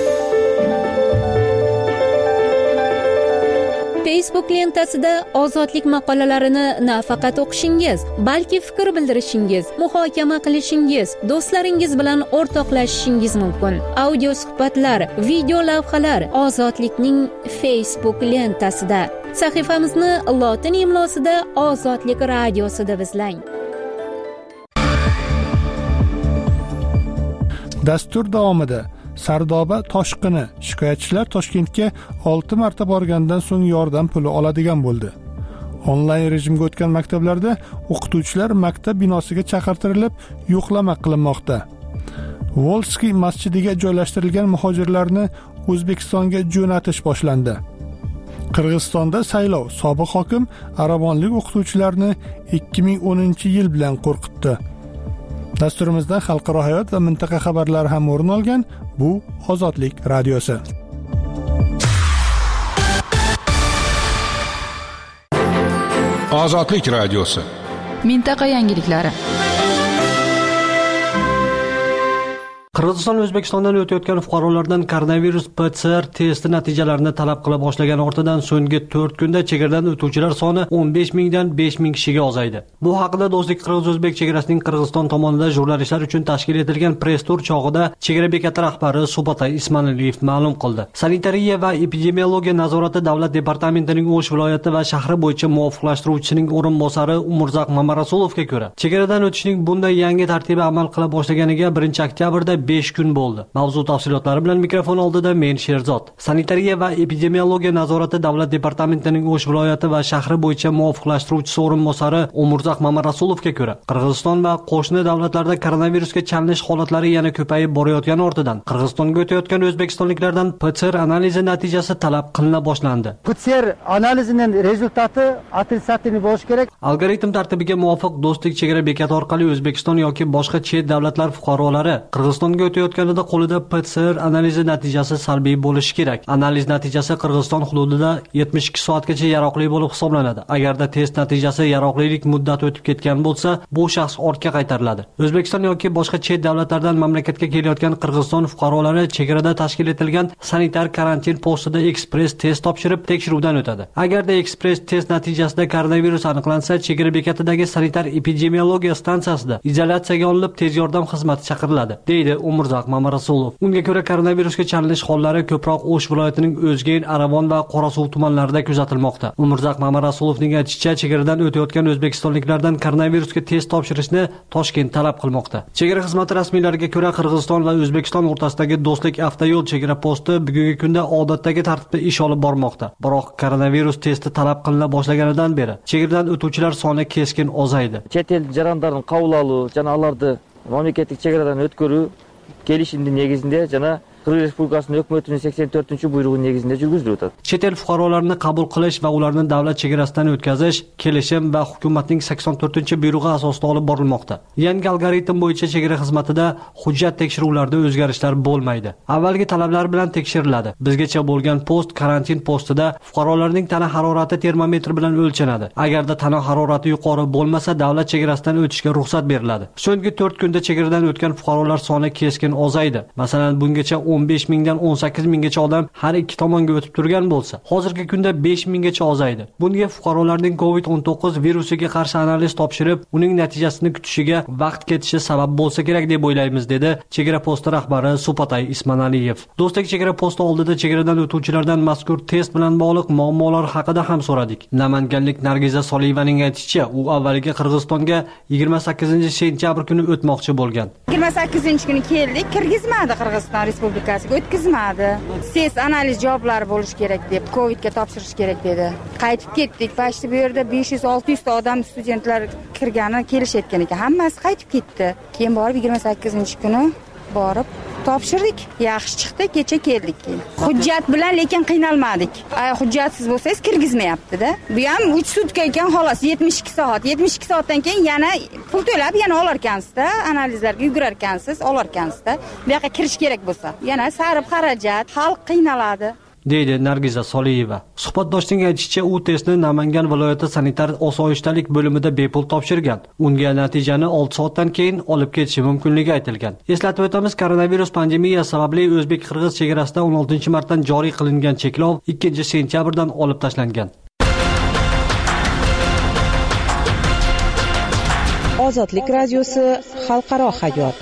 Facebook lentasida ozodlik maqolalarini nafaqat o'qishingiz, balki fikr bildirishingiz, muhokama qilishingiz, do'stlaringiz bilan o'rtoqlashishingiz mumkin. Audio suhbatlar, video lavhalar Ozodlikning Facebook lentasida. Sahifamizni lotin imlosida Ozodlik radiosi deb izlang.
Dastur davomida Sardoba toshqini shikoyatchilar Toshkentga 6 marta borgandan so'ng yordam puli oladigan bo'ldi. Onlayn rejimga o'tgan maktablarda o'qituvchilar maktab binosiga chaqirtirilib, yo'qlama qilinmoqda. Volskiy masjidiga joylashtirilgan muhojirlarni O'zbekistonga jo'natish boshlandi. Qirg'izistonda saylov sobiq hokim arabonlik o'qituvchilarni 2010-yil bilan qo'rqitdi. Dasturimizda xalqaro hayot va mintaqa xabarlari ham o'rin olgan. Bu Ozodlik radiosi.
Ozodlik radiosi.
Mintaqa yangiliklari.
Qirg'iziston O'zbekistondan o'tayotgan fuqarolardan koronavirus PCR testi natijalarini talab qila boshlagan ortidan so'nggi 4 kunda chegaradan o'tuvchilar soni 15 mingdan 5 ming kishiga ozaydi. Bu haqida Do'stlik Qirg'iz-O'zbek chegarasining Qirg'iziston tomonidan jurnalistlar uchun tashkil etilgan press tur chog'ida chegara bekati rahbari Subatay Ismanaliyev ma'lum qildi. Sanitariya va epidemiologiya nazorati davlat departamentining O'sh viloyati va shahri bo'yicha muvofiqlashtiruvchisining o'rinbosari Umurzaq Mamarasulovga ko'ra, chegaradan o'tishning bunday yangi tartibi amal qila boshlaganiga 1-oktyabrda 5 kun bo'ldi. Mavzu tafsilotlari bilan mikrofon oldida men Sherzod. Sanitariya va epidemiologiya nazorati davlat departamentining O'sh viloyati va shahri bo'yicha muvofiqlashtiruvchisi o'rinbosari Umurzaq Mamarasulovga ko'ra, Qirg'iziston va qo'shni davlatlarda koronavirusga chalinish holatlari yana ko'payib borayotgani ortidan Qirg'izistonga o'tayotgan o'zbekistonliklardan PCR analizi natijasi talab qilina boshlandi.
PCR analizining rezultati отрицательный bo'lishi kerak.
Algoritm tartibiga muvofiq Do'stlik chegara bekati orqali O'zbekiston yoki boshqa chet davlatlar fuqarolari Qirg'izistonga o'tayotganida qo'lida PCR analizi natijasi salbiy bo'lishi kerak. Analiz natijasi Qirg'iziston hududida 72 soatgacha yaroqli bo'lib hisoblanadi. Agarda test natijasi yaroqlilik muddati o'tib ketgan bo'lsa, bu shaxs ortga qaytariladi. O'zbekiston yoki boshqa chet davlatlardan mamlakatga kelayotgan Qirg'iziston fuqarolari chegarada tashkil etilgan sanitar karantin postida ekspress test topshirib tekshiruvdan o'tadi. Agarda ekspress test natijasida koronavirus aniqlansa, chegara bekatidagi sanitar epidemiologiya stansiyasida izolyatsiyaga olinib, tez yordam xizmati chaqiriladi, deydi Umurzaq Mamarasulov. Unga ko'ra koronavirusga chalinish hollari ko'proq O'sh viloyatining O'zgen, Arabon va Qorasuv tumanlarida kuzatilmoqda. Umurzaq Mamarasulovning aytishicha, chegaradan o'tayotgan o'zbekistonliklardan koronavirusga test topshirishni Toshkent talab qilmoqda. Chegara xizmati rasmiylariga ko'ra, Qirg'iziston va O'zbekiston o'rtasidagi Do'stlik avtoyo'l chegara posti bugungi kunda odatdagi tartibda ish olib bormoqda. Biroq koronavirus testi talab qilina boshlaganidan beri chegaradan o'tuvchilar soni keskin ozaydi.
Chet el jarandарын qabul алуу жана аларды мамлекеттик чегaradan өткөрүү келишимдин негизинде жана
Qirg'iz Respublikasining hukumatining 84-buyrug'i negizida yurgizilib o'tadi.
Chet el fuqarolarini qabul qilish va ularni davlat chegarasidan o'tkazish kelishim va hukumatning 84-buyrug'i asosida olib borilmoqda. Yangi algoritm bo'yicha chegara xizmatida hujjat tekshiruvlarida o'zgarishlar bo'lmaydi. Avvalgi talablar bilan tekshiriladi. Bizgacha bo'lgan post karantin postida fuqarolarning tana harorati termometr bilan o'lchanadi. Agarda tana harorati yuqori bo'lmasa, davlat chegarasidan o'tishga ruxsat beriladi. So'nggi 4 kunda chegaradan o'tgan fuqarolar soni keskin ozaydi. Masalan, bungacha 15 mingdan 18 minggacha odam har ikki tomonga o'tib turgan bo'lsa, hozirgi kunda 5 minggacha ozaydi. Bunga fuqarolarning COVID-19 virusiga qarshi analiz topshirib, uning natijasini kutishiga vaqt ketishi sabab bo'lsa kerak deb o'ylaymiz, dedi chegara posti rahbari Supatay Ismanaliyev. Do'stlik chegara posti oldida chegaradan o'tuvchilardan mazkur test bilan bog'liq muammolar haqida ham so'radik. Namanganlik Nargiza Soliyevaning aytishicha, u avvaliga Qirg'izistonga 28-sentyabr kuni o'tmoqchi bo'lgan.
28-kuni keldik, kirgizmadi Qirg'iziston Respublikasiga, o'tkazmadi. Test analiz javoblari bo'lishi kerak deb, Covidga topshirish kerak dedi. Qaytib ketdik. Pashti bu yerda 500-600 ta odam studentlar kirgani kelishayotgan ekan. Hammasi qaytib ketdi. Keyin borib 28-kuni borib topshirdik. Yaxshi chiqdi, kecha keldik keyin. Hujjat bilan lekin qiynalmadik. Hujjatsiz bo'lsangiz kirgizmayapti-da. Bu ham 3 sutka ekan, xolos 72 soat. 72 soatdan keyin yana pul to'lab yana olar ekansiz-da, analizlarga yugurar ekansiz, olar ekansiz-da. Bu yoqqa kirish kerak bo'lsa, yana sarf xarajat, xalq qiynaladi,
deydi Nargiza Soliyeva. Suhbatdoshning aytishicha, u testni Namangan viloyati sanitar osoyishtalik bo'limida bepul topshirgan. Unga natijani 6 soatdan keyin olib ketishi mumkinligi aytilgan. Eslatib o'tamiz, koronavirus pandemiyasi sababli o'zbek-qirg'iz chegarasida 16-martdan joriy qilingan cheklov 2-sentyabrdan olib tashlangan.
Ozodlik radiosi xalqaro hayot.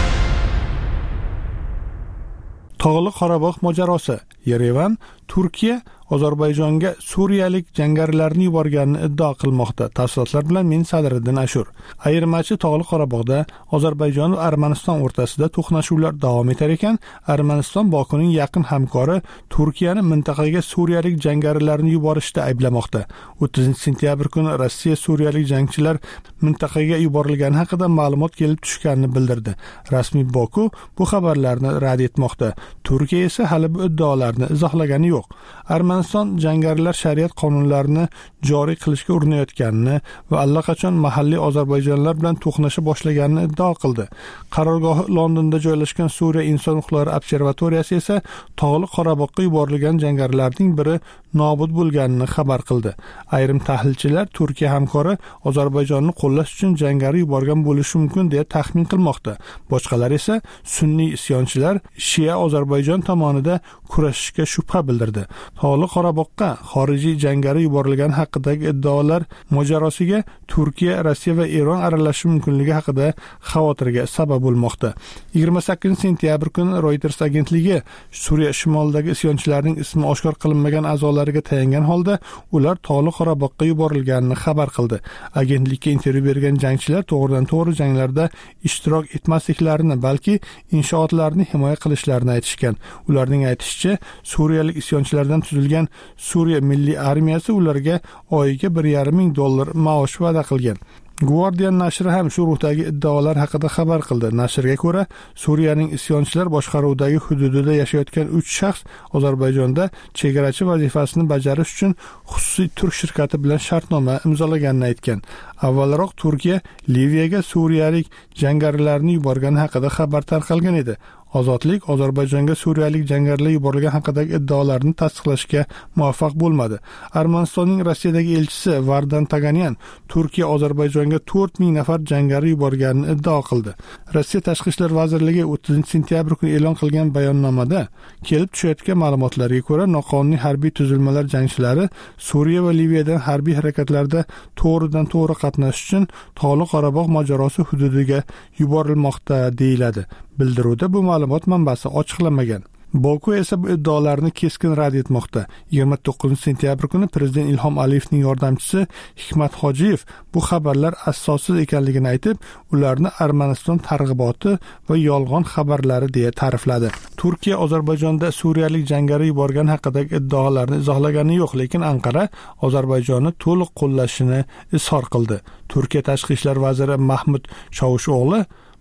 Tog'li Qorabog' mojarosi. Yerevan Turkiya Ozarbayjonga suriyalik jangarilarni yuborganini iddao qilmoqda. Tafsilotlar bilan men Sadriddin Ashur. Ayirmachi Tog'li Qorabog'da Ozarbayjon va Armaniston o'rtasida to'qnashuvlar davom etar ekan, Armaniston Bokuning yaqin hamkori Turkiyani mintaqaga suriyalik jangarilarni yuborishda ayblamoqda. 30-sentyabr kuni Rossiya suriyalik jangchilar mintaqaga yuborilgani haqida ma'lumot kelib tushganini bildirdi. Rasmiy Boku bu xabarlarni rad etmoqda. Turkiya esa hali bu iddaolarni izohlagani yo'q. Armaniston jangarilar shariat qonunlarini joriy qilishga urinayotganini va allaqachon mahalliy ozarbayjonlar bilan to'qnasha boshlaganini iddao qildi. Qarorgohi Londonda joylashgan Suriya inson huquqlari observatoriyasi esa Tog'li Qorabog'ga yuborilgan jangarilarning biri nobud bo'lganini xabar qildi. Ayrim tahlilchilar Turkiya hamkori Ozarbayjonni qo'llash uchun jangari yuborgan bo'lishi mumkin deya taxmin qilmoqda. Boshqalar esa sunniy isyonchilar Shia Ozarbayjon tomonida kurashishga shubha bildirdi. Tog'li Qorabog'ga xorijiy jangari yuborilgani haqidagi iddaolar mojarosiga Turkiya, Rossiya va Eron aralashishi mumkinligi haqida xavotirga sabab bo'lmoqda. 28-sentyabr kuni Reuters agentligi Suriya shimolidagi isyonchilarning ismi oshkor qilinmagan a'zolariga tayangan holda ular Tog'li Qorabog'ga yuborilganini xabar qildi. Agentlikka intervyu bergan jangchilar to'g'ridan-to'g'ri janglarda ishtirok etmasliklarini, balki inshootlarni himoya qilishlarini aytishgan. Ularning aytishicha, suriyalik isyonchilardan tuzilgan Suriya milliy armiyasi ularga oyiga $1,500 maosh va'da qilgan. Guardian nashri ham shu ruhdagi iddaolar haqida xabar qildi. Nashrga ko'ra, Suriyaning isyonchilar boshqaruvidagi hududida yashayotgan 3 shaxs Ozarbayjonda chegarachi vazifasini bajarish uchun xususiy turk shirkati bilan shartnoma imzolaganini aytgan. Avvalroq Turkiya Liviyaga suriyalik jangarilarni yuborgani haqida xabar tarqalgan edi. Ozodlik Ozarbayjonga suriyalik jangarilar yuborilgani haqidagi iddaolarni tasdiqlashga muvaffaq bo'lmadi. Armanistonning Rossiyadagi elchisi Vardan Taganyan Turkiya Ozarbayjonga 4000 nafar jangari yuborganini iddao qildi. Rossiya Tashqi ishlar vazirligi 30-sentyabr kuni e'lon qilgan bayonnomada kelib tushayotgan ma'lumotlarga ko'ra, noqonuniy harbiy tuzilmalar jangchilari Suriya va Liviyadan harbiy harakatlarda to'g'ridan-to'g'ri qatnashish uchun Tog'li Qorabog' mojarosi hududiga yuborilmoqda deyiladi. Bildiruvda bu ma'lumot manbasi ochiqlamagan. Boku esa bu iddaolarni keskin rad etmoqda. 29-sentyabr kuni Prezident Ilhom Aliyevning yordamchisi Hikmat Hojiyev bu xabarlar asossiz ekanligini aytib, ularni Armaniston targ'iboti va yolg'on xabarlari deya ta'rifladi. Turkiya Ozarbayjonda suriyalik jangari yuborgani haqidagi iddaolarni izohlagani yo'q, lekin Anqara Ozarbayjonni to'liq qo'llashini izhor qildi. Turkiya Tashqi ishlar vaziri Mahmud Chavusho'g'li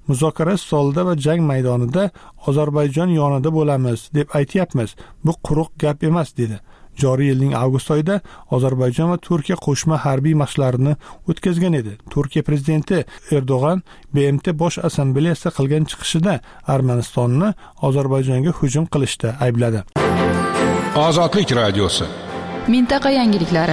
muzokara stolida va jang maydonida Ozarbayjon yonida bo'lamiz deb aytyapmiz. Bu quruq gap emas dedi. Joriy yilning avgust oyida Ozarbayjon va Turkiya qo'shma harbiy mashqlarini o'tkazgan edi. Turkiya prezidenti Erdo'g'an BMT bosh assambleyasida qilgan chiqishida Armanistonni Ozarbayjonga hujum qilishda aybladi.
Ozodlik radiosi.
Mintaqa yangiliklari.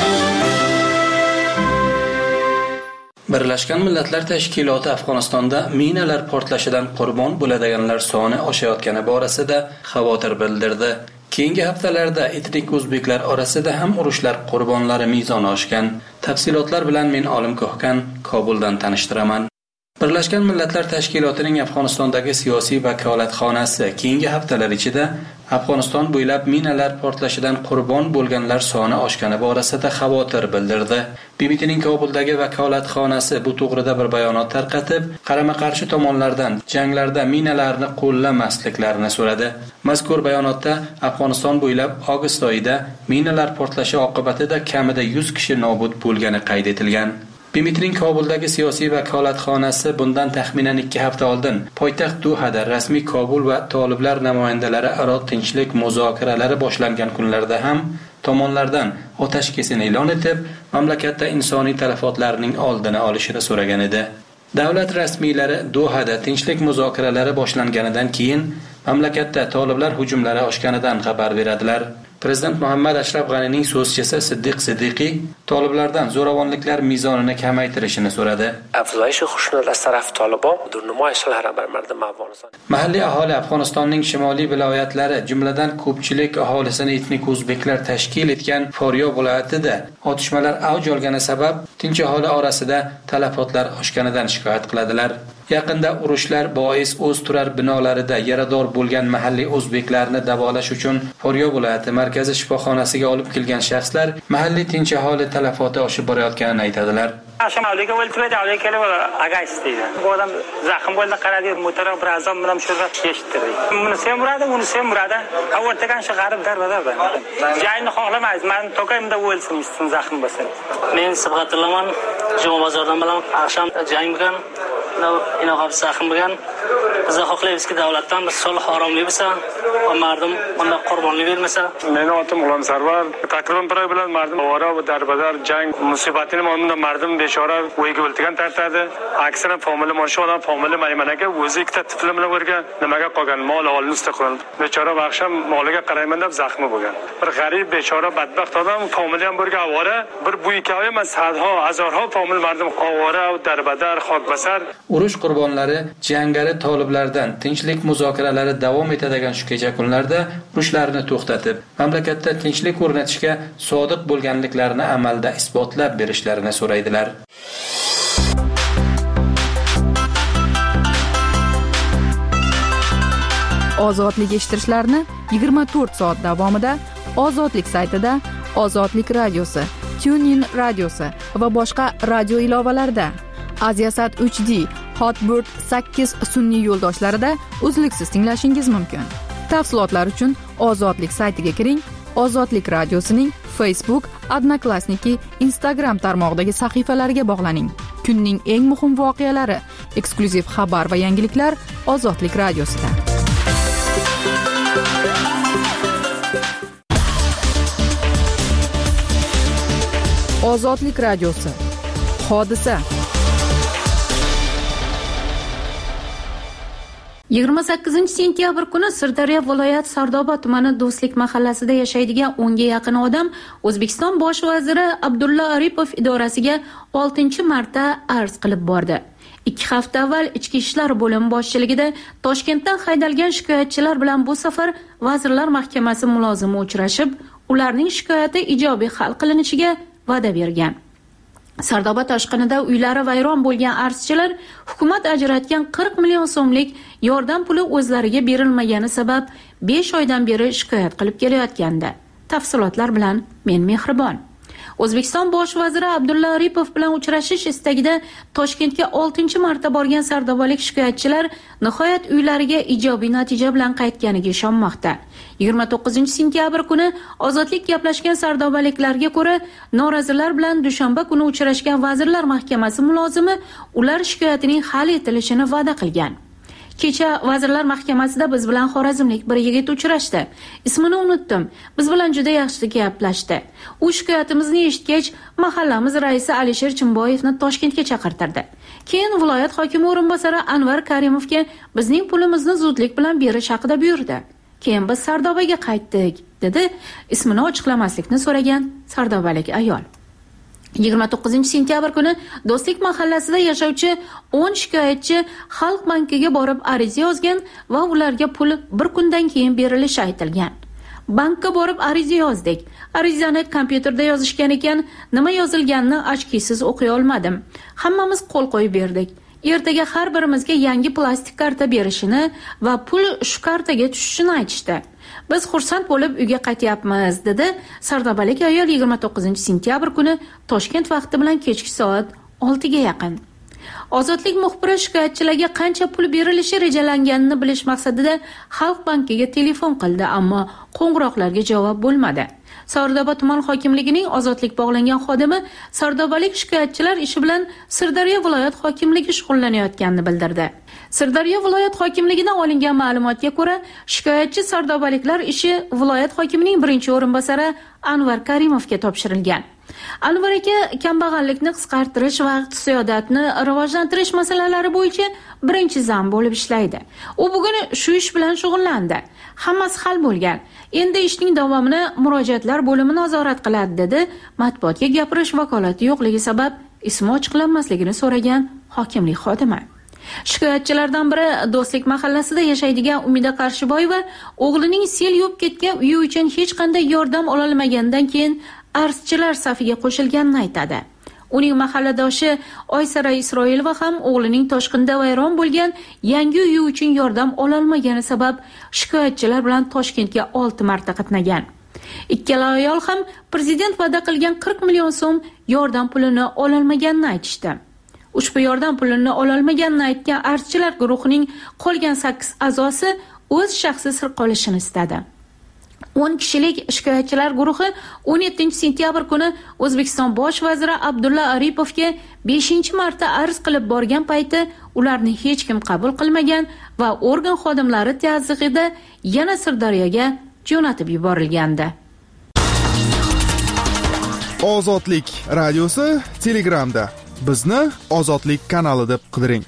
Birlashgan Millatlar Tashkiloti Afg'onistonda minalar portlashidan qurbon bo'ladiganlar soni oshayotgani borasida xavotir bildirdi. Keyingi haftalarda etnik o'zbeklar orasida ham urushlar qurbonlari mezoni oshgan. Tafsilotlar bilan men Olim Ko'hkan Kobuldan tanishtiraman. Birlashgan Millatlar Tashkilotining Afg'onistondagi siyosiy vakolatxonasi keyingi haftalar ichida Afg'oniston bo'ylab minalar portlashidan qurbon bo'lganlar soni oshgani borasida xavotir bildirdi. BBTning Kobuldagi vakolatxonasi bu to'g'rida bir bayonot tarqatib, qarama-qarshi tomonlardan janglarda minalarni qo'llamasliklarini so'radi. Mazkur bayonotda Afg'oniston bo'ylab avgust oyida minalar portlashi oqibatida kamida 100 kishi nobud bo'lgani qayd etilgan. BBTning Kobuldagi siyosiy vakolatxonasi bundan taxminan 2 hafta oldin poytaxt Dohada rasmiy Kobul va toliblar namoyandalari aro tinchlik muzokaralari boshlangan kunlarda ham tomonlardan otashkesin e'lon etib, mamlakatda insoniy talafotlarning oldini olishni so'ragan edi. Davlat rasmiylari Dohada tinchlik muzokaralari boshlanganidan keyin mamlakatda toliblar hujumlari oshganidan xabar beradilar. Prezident Muhammad Ashraf G'anining so'zchisi Siddiq Siddiqiy toliblardan zo'ravonliklar mezonini kamaytirishini so'radi. Mahalliy aholi Afg'onistonning shimoliy viloyatlari, jumladan ko'pchilik aholisini etnik o'zbeklar tashkil etgan Foryo viloyatida otishmalar avj olgani sabab tinch aholi orasida talafotlar oshganidan shikoyat qiladilar. Yaqinda urushlar bois o'z turar binolarida yarador bo'lgan mahalliy o'zbeklarni davolash uchun Foryo viloyati markaziy shifoxonasiga olib kelgan shaxslar mahalliy tinch aholi talafoti oshib borayotganini aytadilar.
Shimoliga o'ltirib, davlatga kelib agastiydi. Bu odam zaxm bo'ldi, qaradi, motor bir azam bilan shurga yeshittirdi. Buni sen murada, o'rtagan shag'arib darvada. Jayni xohlamaysiz, men to'kayimda o'lsin, zaxm bo'lsin. Men Sibg'atillaman, Juma bozordan bilan akşam jang bilan inoqab zaxm bilan biz xohlaymizki, davlatdan bir sulh oromlik bo'lsa, va mardum bunda qurbonlik bermasa.
Meni otim G'ulom Sarvar, takriban bir oy bilan mardum ovora va darbadar jang musibatini mamnun mardum bechora o'yga o'ltirgan tartadi. Aksine famili moshu odam famili maymanaga o'zi ikkita tifli bilan o'rgan nimaga qolgan mol olni istiqlol. Bechora baxsham moliga qarayman deb zaxmi bo'lgan. Bir g'arib bechora badbaxt odam famili ham birga ovora, bir bu ikkovi emas, sadho, azorho famil mardum ovora va darbadar xokbasar.
Urush qurbonlari jangari toliblardan tinchlik muzokaralari davom etadigan shu kecha kunlarda urushlarni to'xtatib, mamlakatda tinchlik o'rnatishga sodiq bo'lganliklarini amalda isbotlab berishlarini so'raydilar.
Ozodlik eshittirishlarni 24 soat davomida Ozodlik saytida, Ozodlik radiosi, TuneIn radiosi va boshqa radio ilovalarida, Aziasat 3D, Hotbird 8 sun'iy yo'ldoshlarida uzluksiz tinglashingiz mumkin. Tafsilotlar uchun Ozodlik saytiga kiring. Ozodlik radiosining Facebook, Odnoklassniki, Instagram tarmog'idagi sahifalariga bog'laning. Kunning eng muhim voqealari, eksklyuziv xabar va yangiliklar Ozodlik radiosida. Ozodlik radiosi. Hodisa.
28 sentyabr kuni Sirdaryo viloyat Sardoba tumani Do'stlik mahallasida yashaydigan 10 ga yaqin odam O'zbekiston bosh vaziri Abdulla Aripov idorasiga 6-marta arz qilib bordi. 2 hafta avval Ichki ishlar bo'limi boshchiligida Toshkentdan haydalgan shikoyatchilar bilan bu safar Vazirlar Mahkamasi mulozimi uchrashib, ularning shikoyati ijobiy hal qilinishiga va'da bergan. Sardoba toshqinida uylari vayron bo'lgan arzchilar hukumat ajratgan 40 million so'mlik yordam puli o'zlariga berilmagani sabab 5 oydan beri shikoyat qilib kelayotganda. Tafsilotlar bilan men Mehribon. O'zbekiston bosh vaziri Abdulla Aripov bilan uchrashish istagida Toshkentga 6-marta borgan sardobalik shikoyatchilar nihoyat uylariga ijobiy natija bilan qaytganiga ishonmoqda. 29-sentyabr kuni Ozodlik gaplashgan sardobaliklarga ko'ra, norozilar bilan dushanba kuni uchrashgan Vazirlar Mahkamasi mulozimi ular shikoyatining hal etilishini va'da qilgan. Kecha Vazirlar Mahkamasida biz bilan xorazmlik bir yigit uchrashdi. Ismini unutdim. Biz bilan juda yaxshi gaplashdi. U shikoyatimizni eshitgach, mahallamiz raisi Alisher Chimboyevni Toshkentga chaqirtirdi. Keyin viloyat hokimi o'rinbosari Anvar Karimovga bizning pulimizni zudlik bilan berish haqida buyurdi. Keyin biz Sardobaga qaytdik, dedi ismini ochiqlamaslikni so'ragan sardobalik ayol. 29-sentyabr kuni Do'stlik mahallasida yashovchi 10 shikoyatchi Xalq bankiga borib ariza yozgan va ularga pul bir kundan keyin berilishi aytilgan. Bankka borib ariza yozdik. Arizani kompyuterda yozishgan ekan, nima yozilganini ochkisiz o'qiy olmadim. Hammamiz qo'l qo'yib berdik. Ertaga har birimizga yangi plastik karta berishini va pul shu kartaga tushishini aytishdi. Biz xursand bo'lib uyga qaytyapmiz, dedi sardobalik ayol 29-sentyabr kuni Toshkent vaqti bilan kechki soat 6 ga yaqin. Ozodlik muxbiri shikoyatchilarga qancha pul berilishi rejalanganini bilish maqsadida Xalq bankiga telefon qildi, ammo qo'ng'iroqlarga javob bo'lmadi. Sardoba tuman hokimligining Ozodlik bog'langan xodimi sardobalik shikoyatchilar ishi bilan Sirdaryo viloyat hokimligi shug'ullanayotganini bildirdi. Sirdaryo viloyat hokimligidan olingan ma'lumotga ko'ra, shikoyatchi sardobaliklar ishi viloyat hokimining birinchi o'rinbosari Anvar Karimovga topshirilgan. Anvar aka kambag'allikni qisqartirish va iqtisodiyotni rivojlantirish masalalari bo'yicha birinchi zam bo'lib ishlaydi. U bugun shu ish bilan shug'ullandi. Hammasi hal bo'lgan. Endi ishning davomini murojaatlar bo'limi nazorat qiladi, dedi matbuotga gapirish vakolati yo'qligi sabab ismi ochiqlanmasligini so'ragan hokimlik xodimi. Shikoyatchilardan biri Do'stlik mahallasida yashaydigan Umida Qarshiboyeva o'g'lining sel yuvib ketgan uyi uchun hech qanday yordam ola olmagandan keyin arzchilar safiga qo'shilganini aytadi. Uning mahalladoshi Oysara Isroilova ham o'g'lining toshqinda vayron bo'lgan yangi uyi uchun yordam ola olmagani sabab shikoyatchilar bilan Toshkentga 6 marta qatnagan. Ikkala ayol ham prezident va'da qilgan 40 million so'm yordam pulini ola olmaganini aytishdi. Ushbu yordam pulini ola olmaganini aytgan arzchilar guruhining qolgan 8 a'zosi o'z shaxsiy sir qolishini istadi. 10 kishilik shikoyatchilar guruhi 17-sentyabr kuni O'zbekiston bosh vaziri Abdulla Aripovga 5-marta arz qilib borgan payti ularni hech kim qabul qilmagan va organ xodimlari tazyiqida yana Sirdaryoga jo'natib yuborilgandi.
Ozodlik radiosi Telegramda. Bizni Ozodlik kanali deb qidiring.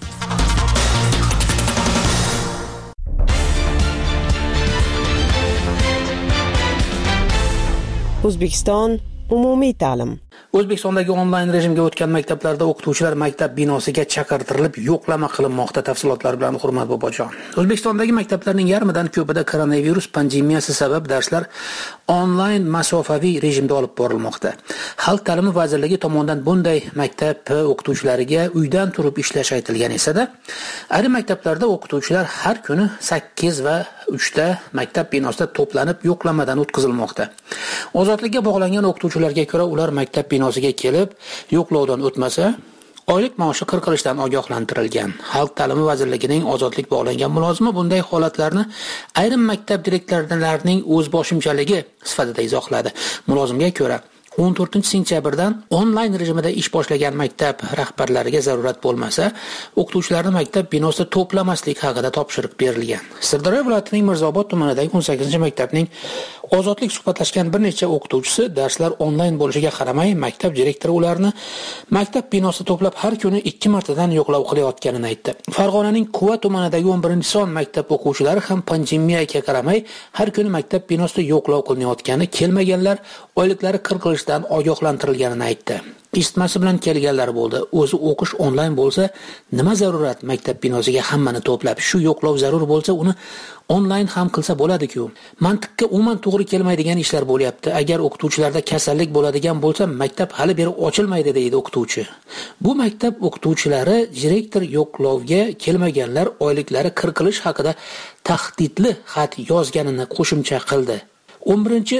O'zbekiston umumiy ta'lim.
O'zbekistondagi onlayn rejimga o'tgan maktablarda o'qituvchilar maktab binosiga chaqirtirilib yo'qlama qilinmoqda. Tafsilotlar bilan Hurmat Bobojon. O'zbekistondagi maktablarning yarmidan ko'pida koronavirus pandemiyasi sabab darslar onlayn masofaviy rejimda olib borilmoqda. Xalq ta'limi vazirligi tomonidan bunday maktab o'qituvchilariga uydan turib ishlash aytilgan esa-da, ayrim maktablarda o'qituvchilar har kuni 8 va 3 ta maktab binosida to'planib yo'qlamadan o'tkazilmoqda. Ozodlikka bog'langan o'qituvchilarga ko'ra, ular maktab binosiga kelib yo'qlovdan o'tmasa, oylik maoshi qirqilishdan ogohlantirilgan. Xalq ta'limi vazirligining Ozodlik bog'langan mulozimi bunday holatlarni ayrim maktab direktorlarining o'zboshimchaligi sifatida izohladi. Mulozimga ko'ra, 14-sentyabrdan onlayn rejimida ish boshlagan maktab rahbarlariga zarurat bo'lmasa, o'qituvchilarni maktab binosida to'plamaslik haqida topshiriq berilgan. Sirdaryo viloyatining Mirzobod tumanidagi 18-maktabning Ozodlik suhbatlashgan bir necha o'qituvchisi darslar onlayn bo'lishiga qaramay, maktab direktori ularni maktab binosida to'plab har kuni 2 martadan yo'qlov qilayotganini aytdi. Farg'onaning Quva tumanidagi 11-son maktab o'quvchilari ham pandemiyaga qaramay har kuni maktab binosida yo'qlov qilinayotgani, kelmaganlar oyliklari qirqilishdan ogohlantirilganini aytdi. Eshitmasi bilan kelganlar bo'ldi. O'zi o'qish onlayn bo'lsa, nima zarurat maktab binosiga hammani to'plab, shu yo'qlov zarur bo'lsa, uni onlayn ham qilsa bo'ladi-ku. Mantiqqa umuman to'g'ri kelmaydigan ishlar bo'lyapti. Agar o'qituvchilarda kasallik bo'ladigan bo'lsa, maktab hali beri ochilmaydi deydi o'qituvchi. Bu maktab o'qituvchilari direktor yo'qlovga kelmaganlar oyliklari qirqilish haqida tahdidli xat yozganini qo'shimcha qildi. 11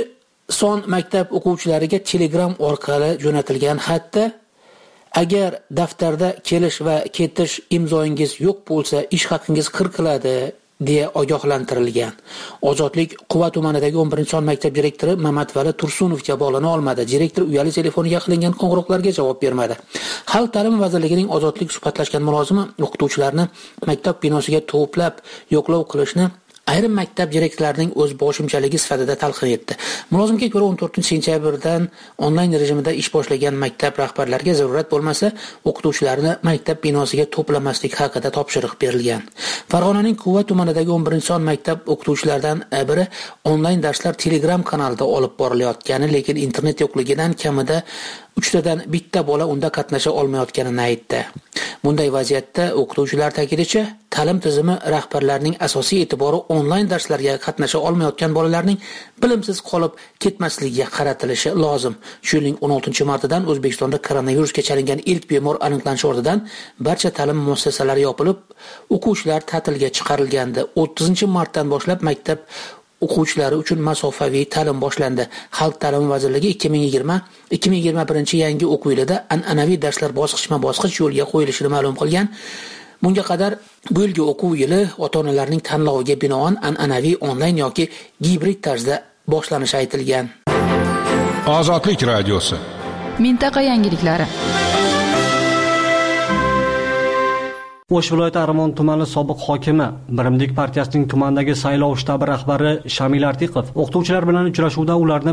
son maktab o'quvchilariga Telegram orqali jo'natilgan xatda agar daftarda kelish va ketish imzoingiz yo'q bo'lsa, ish haqingiz kiritiladi deya ogohlantirilgan. Ozodlik Quva tumanidagi 11-son maktab direktori Mamatali Tursunovga bog'lana olmadi. Direktor uyali telefoniga qilingan qo'ng'iroqlarga javob bermadi. Xalq ta'limi vazirligining Ozodlik suhbatlashgan mulozimi o'qituvchilarni maktab binosiga to'plab yo'qlov qilishni ayrim maktab direktorlarining o'z boshimchaligi sifatida talqin etdi. Mulozimga ko'ra 14-sentyabrdan onlayn rejimida ish boshlagan maktab rahbarlariga zarurat bo'lmasa, o'qituvchilarni maktab binosiga to'plamaslik haqida topshiriq berilgan. Farg'onaning Quva tumanidagi 11-son maktab o'qituvchilaridan biri onlayn darslar Telegram kanalida olib borilayotgani, lekin internet yo'qligidan kamida 3tadan bitta bola unda qatnasha olmayotganini aytdi. Bunday vaziyatda o'qituvchilar ta'kidincha, ta'lim tizimi rahbarlarining asosiy e'tibori onlayn darslarga qatnasha olmayotgan bolalarning bilimsiz qolib ketmasligiga qaratilishi lozim. Shu yilning 16-martidan O'zbekistonda koronavirusga chalingan ilk bemor aniqlanishi ortidan barcha ta'lim muassasalari yopilib, o'quvchilar ta'tilga chiqarilgandi. 30-martdan boshlab maktab o'quvchilari uchun masofaviy ta'lim boshlandi. Xalq ta'limi vazirligi 2020-2021 yangi o'quv yilida an'anaviy darslar bosqichma-bosqich yo'lga qo'yilishini ma'lum qilgan. Bunga qadar bu yilgi o'quv yili ota-onalarning tanloviga binoan an'anaviy onlayn yoki gibrid tarzda boshlanishi aytilgan.
Ozodlik radiosi.
Mintaqa yangiliklari.
O'sh viloyati Arimon tumani sobiq hokimi, Birimlik partiyasining tumandagi saylov shtabi rahbari Shamil Artiqov o'qituvchilar bilan uchrashuvda ularni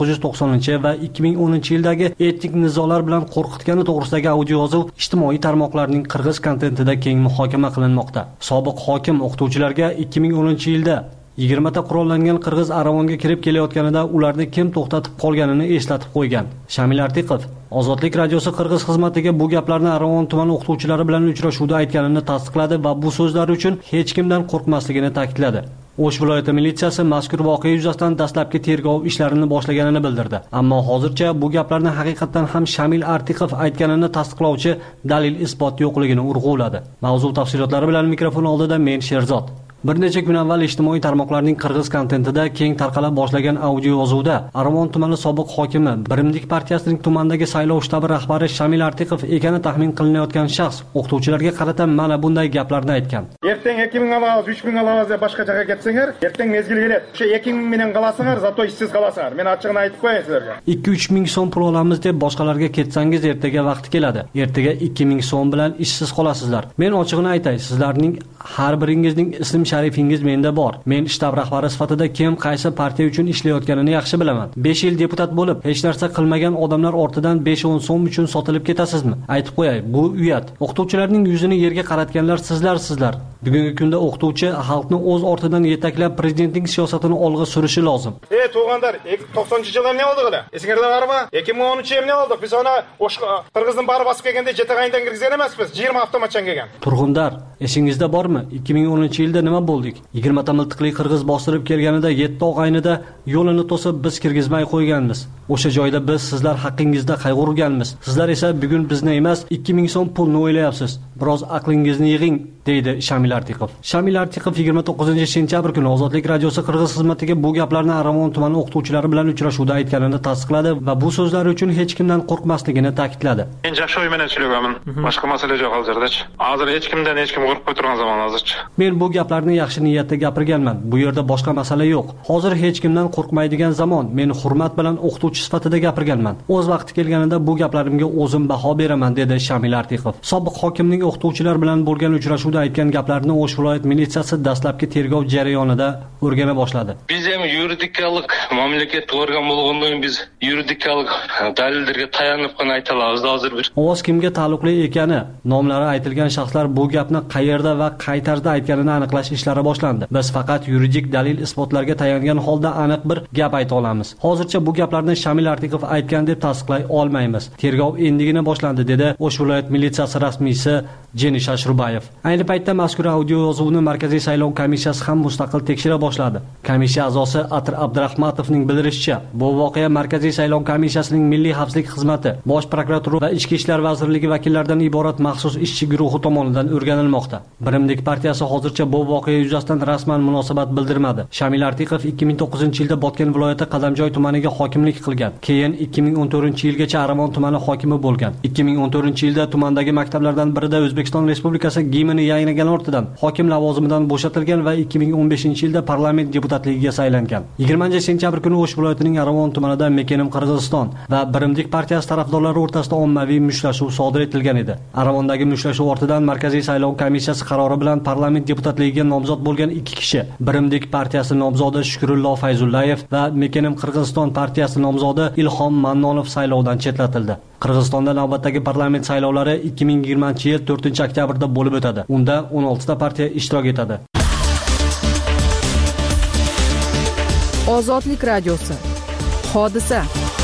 1990 va 2010 yildagi etnik nizolar bilan qo'rqitgani to'g'risidagi audioyozuv ijtimoiy tarmoqlarning qirg'iz kontentida keng muhokama qilinmoqda. Sobiq hokim o'qituvchilarga 2010 yilda 20 ta qurollangan qirg'iz Aravonga kirib kelayotganida ularni kim to'xtatib qolganini eslatib qo'ygan. Shamil Artiqov Ozodlik radiosi qirg'iz xizmatiga bu gaplarni Aravon tumani o'qituvchilari bilan uchrashuvda aytganini tasdiqladi va bu so'zlar uchun hech kimdan qo'rqmasligini ta'kidladi. O'sh viloyati militsiyasi mazkur voqea yuzasidan dastlabki tergov ishlarini boshlaganini bildirdi. Ammo hozircha bu gaplarni haqiqatan ham Shamil Artiqov aytganini tasdiqlovchi dalil isbot yo'qligini urg'uladi. Mavzu tafsilotlari bilan mikrofon oldida men Sherzod. Bir necha kun avval ijtimoiy tarmoqlarning qirg'iz kontentida keng tarqala boshlagan audio yozuvda Arimon tumani sobiq hokimi, Birimlik partiyasining tumandagi saylov shtabi rahbari Shamil Artiqov ekani taxmin qilinayotgan shaxs o'qituvchilarga qarata mana bunday gaplarni aytgan.
Erteng 2000 alamiz, 3000 alamiz deb boshqa joyga ketsanglar, erteng mezgil keladi. O'sha 2000 bilan qalasinglar, zato ishsiz qalasinglar. Men ochiqni aytib qo'yaman sizlarga.
2-3 ming so'm pul olamiz deb boshqalarga ketsangiz, ertaga vaqti keladi. Ertaga 2000 so'm bilan ishsiz qolasizlar. Men ochiqni aytay, sizlarning har biringizning ism sharifingiz menda bor. Men shtab rahbari sifatida kim qaysi partiya uchun ishlayotganini yaxshi bilaman. 5 yil deputat bo'lib, hech narsa qilmagan odamlar ortidan 5-10 so'm uchun sotilib ketasizmi? Aytib qo'yay, bu uyat. O'qituvchilarning yuzini yerga qaratganlar sizlar. Bugungi kunda o'qituvchi xalqni o'z ortidan yetaklab prezidentning siyosatini olg'a surishi lozim.
Tug'anlar, 90-yillar ne oldi qila? Esingizda bormi? 2013 ne oldi? Biz ona Qirg'izning bari bosib kelganda jetag'aydan kirgizgan emasmiz. 20 avtomatchan kelgan.
Turg'undar, esingizda bormi? 2010-yilda nima bo'ldik? 20 ta miltiqli qirg'iz bostirib kelganida 7 og'aynida yo'lini to'sib biz kirgizmay qo'yganmiz. O'sha joyda biz sizlar haqqingizda qayg'urganmiz. Sizlar esa bugun bizni emas, 2000 so'm pulni o'ylayapsiz. Biroz aqlingizni yig'ing, deydi Shamil Artiqov. Shamil Artiqov 29-sentyabr kuni Ozodlik radiosi qirg'iz xizmatiga bu gaplarni Aravon tumani o'qituvchilari bilan uchrashuvda aytganini tasdiqladi va bu so'zlar uchun hech kimdan qo'rqmasligini ta'kidladi.
Men yaxshi o'y bilan so'ylaganman. Boshqa masala yo'q hozirda. Hozir hech kimdan hech kim qo'rqib turgan zamon hozircha.
Men bu gaplarni yaxshi niyatda gapirganman. Bu yerda boshqa masala yo'q. Hozir hech kimdan qo'rqmaydigan zamon. Men hurmat bilan o'qituvchi sifatida gapirganman. O'z vaqti kelganida bu gaplarimga o'zim baho beraman, dedi Shamil Artiqov. Sobiq hokimning o'qituvchilar bilan bo'lgan uchrashuvda aytgan gaplarini O'sh viloyat militsiyasi dastlabki tergov jarayonida o'rgana boshladi.
Biz ham yuridikalik mamlakatga o'rgan bo'lgandan biz yuridikalik dalillarga tayanib qana ayta olamiz hozir bir.
Ovoz kimga taalluqli ekani, nomlari aytilgan shaxslar bu gapni qayerda va qay tarzda aytganini aniqlash ishlari boshlandi. Biz faqat yuridik dalil isbotlarga tayangan holda aniq bir gap ayta olamiz. Hozircha bu gaplarni Shamil Artiqov aytgan deb tasdiqlay olmaymiz. Tergov endigina boshlandi, dedi O'sh viloyat militsiyasi rasmiysi Jenish Ashrubayev. Ayni paytda mazkur audio yozuvni Markaziy saylov komissiyasi ham mustaqil tekshira boshladi. Komissiya a'zosi Atir Abdurahmatovning bildirishicha, bu voqea Markaziy saylov komissiyasining Milliy xavfsizlik xizmati, Bosh prokuratura va Ichki ishlar vazirligi vakillaridan iborat maxsus ishchi guruhi tomonidan o'rganilmoqda. Birimlik partiyasi hozircha bu voqea yuzasidan rasman munosabat bildirmadi. Shamil Artiqov 2009-yilda Botken viloyati Qadamjoy tumaniga hokimlik qilgan. Keyin 2014-yilgacha Aravon tumani hokimi bo'lgan. 2014-yilda tumandagi maktablardan birida O'zbekiston Respublikasi gimnini yangragan ortidan hokim lavozimidan bo'shatilgan va 2015-yilda parlament deputatligiga saylangan. 20-sentyabr kuni O'sh viloyatining Aravon tumanida Mekenim Qirg'iziston va Birimlik partiyasi tarafdorlari o'rtasida ommaviy mushtlashuv sodir etilgan edi. Aravondagi mushtlashuv ortidan Markaziy saylov komissiyasi qarori bilan parlament deputatligiga nomzod bo'lgan 2 kishi, Birimlik partiyasi nomzodi Shukrullo Fayzullayev va Mekenim Qirg'iziston partiyasi nomzodi Ilhom Mannonov saylovdan chetlatildi. Qirg'izistonda navbatdagi parlament saylovlari 2020-yil 4-oktyabrda bo'lib o'tadi. Unda 16 ta partiya ishtirok etadi.
Ozodlik radiosi. Hodisa.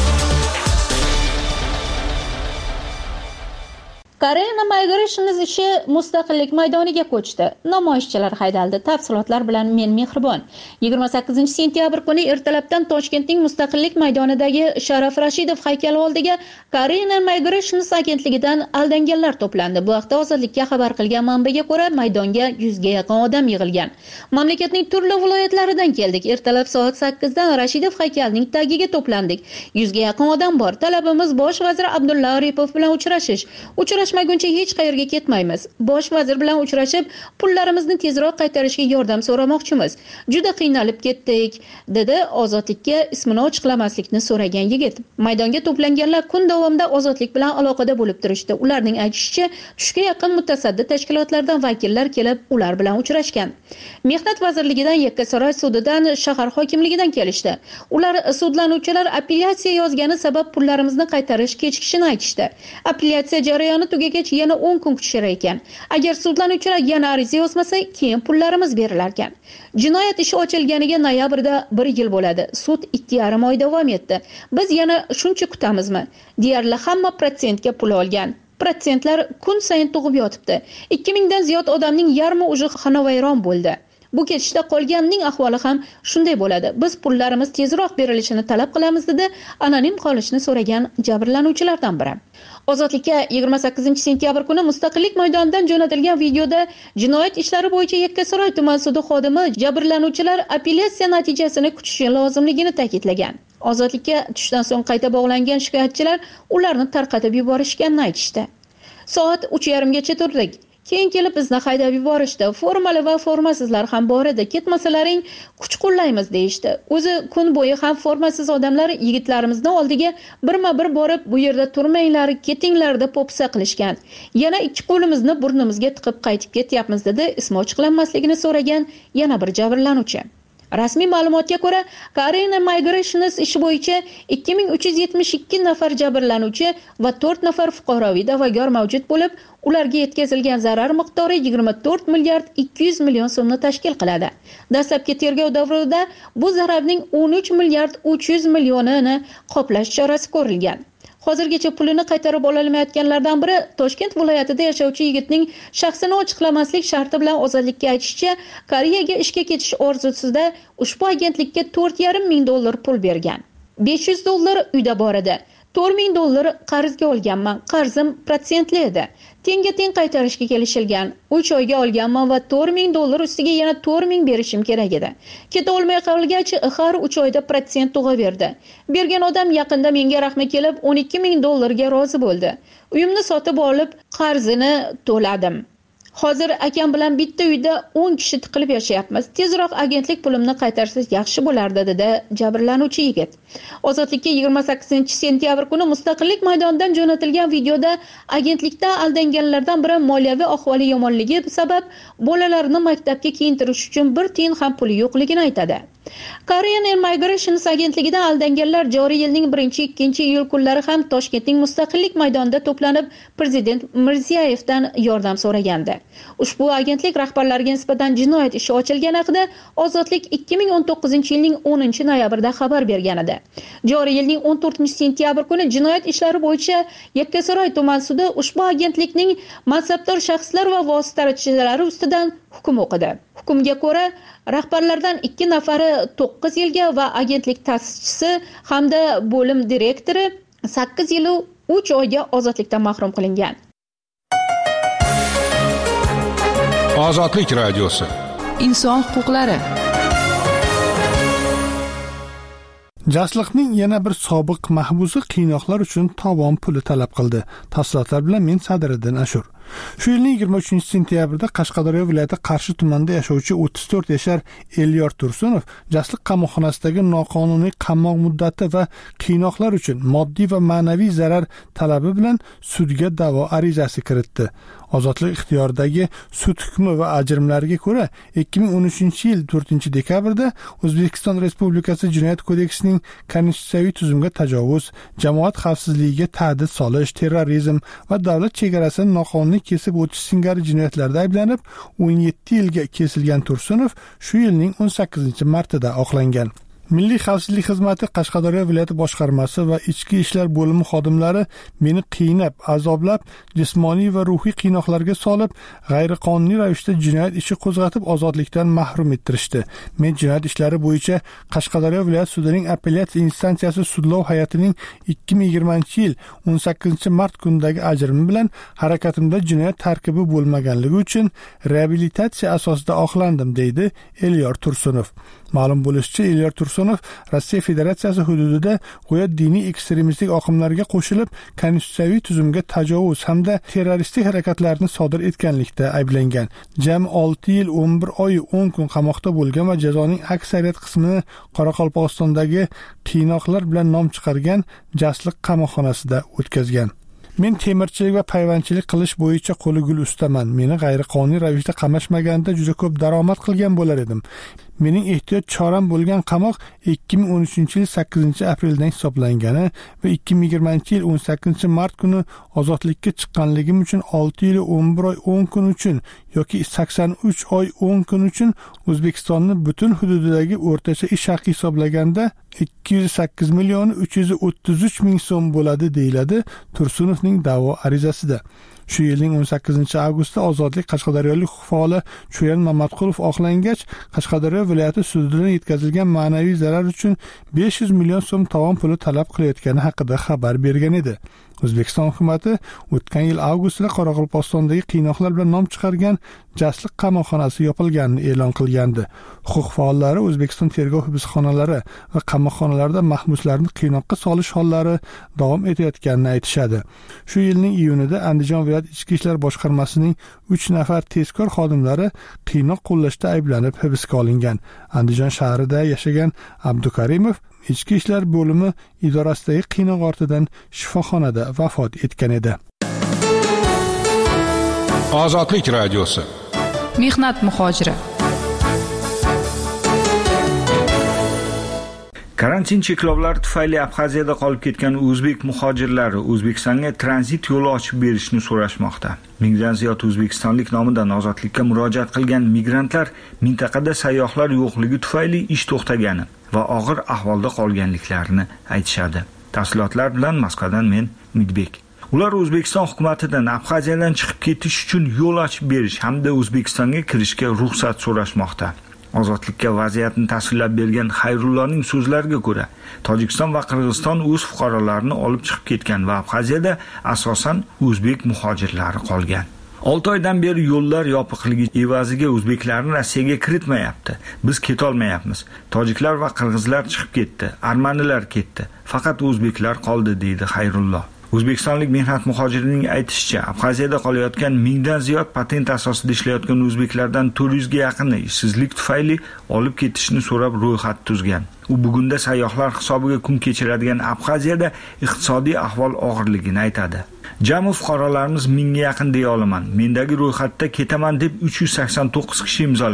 Karina Migrations ishi Mustaqillik maydoniga ko'chdi. Namoyishchilar haydaldi. Tafsilotlar bilan men Mehribon. 28-sentyabr kuni ertalabdan Toshkentning Mustaqillik maydonidagi Sharaf Rashidov haykali oldiga Karina Migrations agentligidan aldanganlar to'plandi. Bu haqda Ozodlikka xabar qilgan manbaga ko'ra, maydonga 100 ga yaqin odam yig'ilgan. Mamlakatning turli viloyatlaridan keldik. Ertalab soat 8 dan Rashidov haykalining tagiga to'plandik. 100 ga yaqin odam bor. Talabimiz bosh vazir Abdulla Aripov bilan uchrashish. Uchrashmaguncha hech qayerga ketmaymiz. Bosh vazir bilan uchrashib, pullarimizni tezroq qaytarishga yordam so'ramoqchimiz. Juda qiynalib ketdik, dedi Ozodlikka ismini ochiqlamaslikni so'ragan yigit. Maydonga to'planganlar kun davomida Ozodlik bilan aloqada bo'lib turishdi. Ularning aytishicha, tushga yaqin mutasaddi tashkilotlardan vakillar kelib, ular bilan uchrashgan. Mehnat vazirligidan, Yakkasaroy sudidan, shahar hokimligidan kelishdi. Ular sudlanuvchilar apellyatsiya yozgani sabab pullarimizni qaytarish kechikishini aytishdi. Apellyatsiya jarayoni tugagach yana 10 kun kutishar ekan. Agar sudlanuvchilar yana ariza yozmasa, keyin pullarimiz berilar ekan. Jinoyat ishi ochilganiga noyabrda 1 yil bo'ladi. Sud 2,5 oy davom etdi. Biz yana shuncha kutamizmi? Deyarli hamma protsentga pul olgan. Protsentlar kun sayin tug'ib yotibdi. 2000 dan ziyod odamning yarmi uje xonavayron bo'ldi. Bu ketishda qolganning ahvoli ham shunday bo'ladi. Biz pullarimiz tezroq berilishini talab qilamiz, dedi anonim qolishni so'ragan jabrlanuvchilardan biri. Ozodlikka 28-sentyabr kuni Mustaqillik maydonidan jo'natilgan videoda jinoyat ishlari bo'yicha Yakkasaroy tuman sudi xodimi jabrlanuvchilar apellyatsiya natijasini kutishi lozimligini ta'kidlagan. Ozodlikka tushdan so'ng qayta bog'langan shikoyatchilar ularni tarqatib yuborishganini aytishdi. Soat 3:30 gacha turdik. Keyin kelib bizni haydab yuborishdi. Formali va formasizlar ham bor edi. Ketmasalaring kuch qo'llaymiz deyishdi. O'zi kun bo'yi ham formasiz odamlar yigitlarimizni oldiga birma-bir borib, bu yerda turmanglar, ketinglar deb po'pisa qilishgan. Yana 2 qo'limizni burnimizga tiqib qaytib ketyapmiz, dedi ismi ochiqlanmasligini so'ragan yana bir jabrlanuvchi. Rasmiy ma'lumotga ko'ra, Karina Migrations ishi bo'yicha 2372 nafar jabrlanuvchi va 4 nafar fuqaroviy da'vogar mavjud bo'lib, ularga yetkazilgan zarar miqdori 24 milliard 200 million so'mni tashkil qiladi. Dastlabki tergov davrida bu zararning 13 milliard 300 millionini qoplash chorasi ko'rilgan. Hozirgacha pulini qaytarib ololmayotganlardan biri Toshkent viloyatida yashovchi yigitning shaxsini ochiqlamaslik sharti bilan Ozodlikka aytishicha, Koreyaga ishga ketish orzusida ushbu agentlikka $4,500 pul bergan. $500 uyda bor edi. $4,000 qarzga olganman. Qarzim protsentli edi. Tenga-teng qaytarishga kelishilgan. 3 oyga olganman va $4,000 ustiga yana 4,000 berishim kerak edi. Keta olmay qolgach, har 3 oyda protsent tug'averdi. Bergan odam yaqinda menga rahmi kelib $12,000 ga rozi bo'ldi. Uyimni sotib olib, qarzini to'ladim. Hozir akam bilan bitta uyda 10 kishi tiqilib yashayapmiz. Tezroq agentlik pulimni qaytarsa yaxshi bo'lardi, dedi jabrlanuvchi yigit. Ozodlikka 28-sentyabr kuni Mustaqillik maydonidan jo'natilgan videoda agentlikda aldanganlardan biri moliyaviy ahvoli yomonligi sabab bolalarini maktabga kiyintirish uchun 1 tiyin ham puli yo'qligini aytadi.
Korean Air Migrations agentligidan aldanganlar joriy yilning 1-2 iyul kunlari ham Toshkentning Mustaqillik maydonida to'planib Prezident Mirziyoyevdan yordam so'ragandi. Ushbu agentlik rahbarlariga nisbatan jinoyat ishi ochilgani haqida Ozodlik 2019-yilning 10-noyabrida xabar bergan edi. Joriy yilning 14-sentyabr kuni jinoyat ishlari bo'yicha Yakkasaroy tuman sudi ushbu agentlikning mansabdor shaxslar va vositalari ustidan hukm o'qidi. Hukmga ko'ra, rahbarlardan 2 nafari 9 yilga va agentlik ta'sischisi hamda bo'lim direktori 8 yil 3 oyga ozodlikdan mahrum qilingan.
Ozodlik radiosi.
Inson huquqlari.
Jasliqning yana bir sobiq mahbusi qiynoqlar uchun tovon puli talab qildi. Tafsilotlar bilan men Sadriddin Ashur. Shu yilning 23-sentyabrida Qashqadaryo viloyati Qarshi tumanida yashovchi 34 yashar Elyor Tursunov Jasliq qamoqxonasidagi noqonuniy qamoq muddati va qiynoqlar uchun moddiy va ma'naviy zarar talabi bilan sudga da'vo arizasi kiritdi. Ozodlik ixtiyoridagi sud hukmi va ajrimlariga ko'ra 2013-yil 4-dekabrda O'zbekiston Respublikasi Jinoyat kodeksining konstitutsiyaviy tuzumga tajovuz, jamoat xavfsizligiga tahdid solish, terrorizm va davlat chegarasini noqonuniy kesib o'tish singari jinoyatlarda ayblanib 17 yilga kesilgan Tursunov shu yilning 18-martida oqlangan. Milliy xavfsizlik xizmati Qashqadaryo viloyati boshqarmasi va ichki ishlar bo'limi xodimlari meni qiynab, azoblab, jismoniy va ruhiy qiynoqlarga solib, g'ayriqonuniy ravishda jinoyat ishi qo'zg'atib ozodlikdan mahrum ettirishdi. Men jinoyat ishlari bo'yicha Qashqadaryo viloyat sudining apellyatsiya instansiyasi sudlov hay'atining 2020-yil 18-mart kunidagi ajrimi bilan harakatimda jinoyat tarkibi bo'lmaganligi uchun reabilitatsiya asosida oqlandim, deydi Elyor Tursunov. Ma'lum bo'lishicha, Elyor Tursunov Rossiya Federatsiyasi hududida go'yo diniy ekstremistik oqimlarga qo'shilib, konstitutsiyaviy tuzumga tajovuz hamda terroristik harakatlarni sodir etganlikda ayblangan. Jami 6 yil 11 oy 10 kun qamoqda bo'lgan va jazoning aksariyat qismini Qoraqalpog'istondagi qiynoqlar bilan nom chiqargan Jasliq qamoqxonasida o'tkazgan. Men temirchilik va payvandchilik qilish bo'yicha qo'li gul ustaman. Meni g'ayriqonuniy ravishda qamashmaganda juda ko'p daromad qilgan bo'lar edim. Mening ehtiyot choram bo'lgan qamoq 2013-yil 8-apreldan hisoblangani va 2020-yil 18-mart kuni ozodlikka chiqqanligim uchun 6 yil 11 oy 10 kun uchun yoki 83 oy 10 kun uchun O'zbekistonning butun hududidagi o'rtacha ish haqi hisoblaganda 208,333,000 so'm bo'ladi, deyiladi Tursunovning da'vo arizasida. Shu yilning 18-avgustda ozodlik qashqadaryolik faoli Cho'yan Mamatqulov oqlangach, Qashqadaryo viloyati sudidan yetkazilgan ma'naviy zarar uchun 500 million so'm tovon puli talab qilayotgani haqida xabar bergan edi. O'zbekiston hukumatı o'tgan yil avgustda Qoraqalpog'istondagi qiynoqlar bilan nom chiqargan Jasliq qamoqxonasi yopilganini e'lon qilgandi. Huquq faollari O'zbekiston tergov hibsxonalari va qamoqxonalarda mahbuslarni qiynoqqa solish hollari davom etayotganini aytishadi. Shu yilning iyunida Andijon viloyat ichki ishlar boshqarmasining 3 nafar tezkor xodimlari qiynoq qo'llashda ayblanib hibsga olingan. Andijon shahrida yashagan Abdukarimov Ichki ishlar bo'limi idorasidagi qiynoq ortidan shifoxonada vafot etgan edi.
Ozodlik radiosi.
Mehnat muhojiri.
Karantin cheklovlari tufayli Abxaziyada qolib ketgan o'zbek muhojirlari O'zbekistonga tranzit yo'li ochib berishni so'rashmoqda. Mingdan ziyod o'zbekistonlik nomidan ozodlikka murojaat qilgan migrantlar mintaqada sayyohlar yo'qligi tufayli ish to'xtagani va og'ir ahvolda qolganliklarini aytishadi. Tafsilotlar bilan Moskvadan men Midbek. Ular O'zbekiston hukumatidan Abxaziyadan chiqib ketish uchun yo'l ochib berish hamda O'zbekistonga kirishga ruxsat so'rashmoqda. Ozodlikka vaziyatni tasvirlab bergan Xayrulloning so'zlariga ko'ra, Tojikiston va Qirg'iziston o'z fuqarolarini olib chiqib ketgan va Abxaziyada asosan o'zbek muhojirlari qolgan. 6 oydan beri yo'llar yopiqligi evaziga o'zbeklarni Rossiyaga kiritmayapti. Biz keta olmayapmiz. Tojiklar va qirg'izlar chiqib ketdi, armanilar ketdi. Faqat o'zbeklar qoldi, deydi Xayrullo. O'zbekistonlik mehnat muhojirining aytishicha, Abxaziyada qolayotgan mingdan ziyod patent asosida ishlayotgan o'zbeklardan 400 ga yaqini ishsizlik tufayli olib ketishni so'rab ro'yxat tuzgan. U bugunda sayyohlar hisobiga kun kechiradigan Abxaziyada iqtisodiy ahvol og'irligini aytadi. Jami fuqarolarimiz 1000 ga yaqin deya olaman. Mendagi ro'yxatda ketaman deb 389 kishi imzolagan.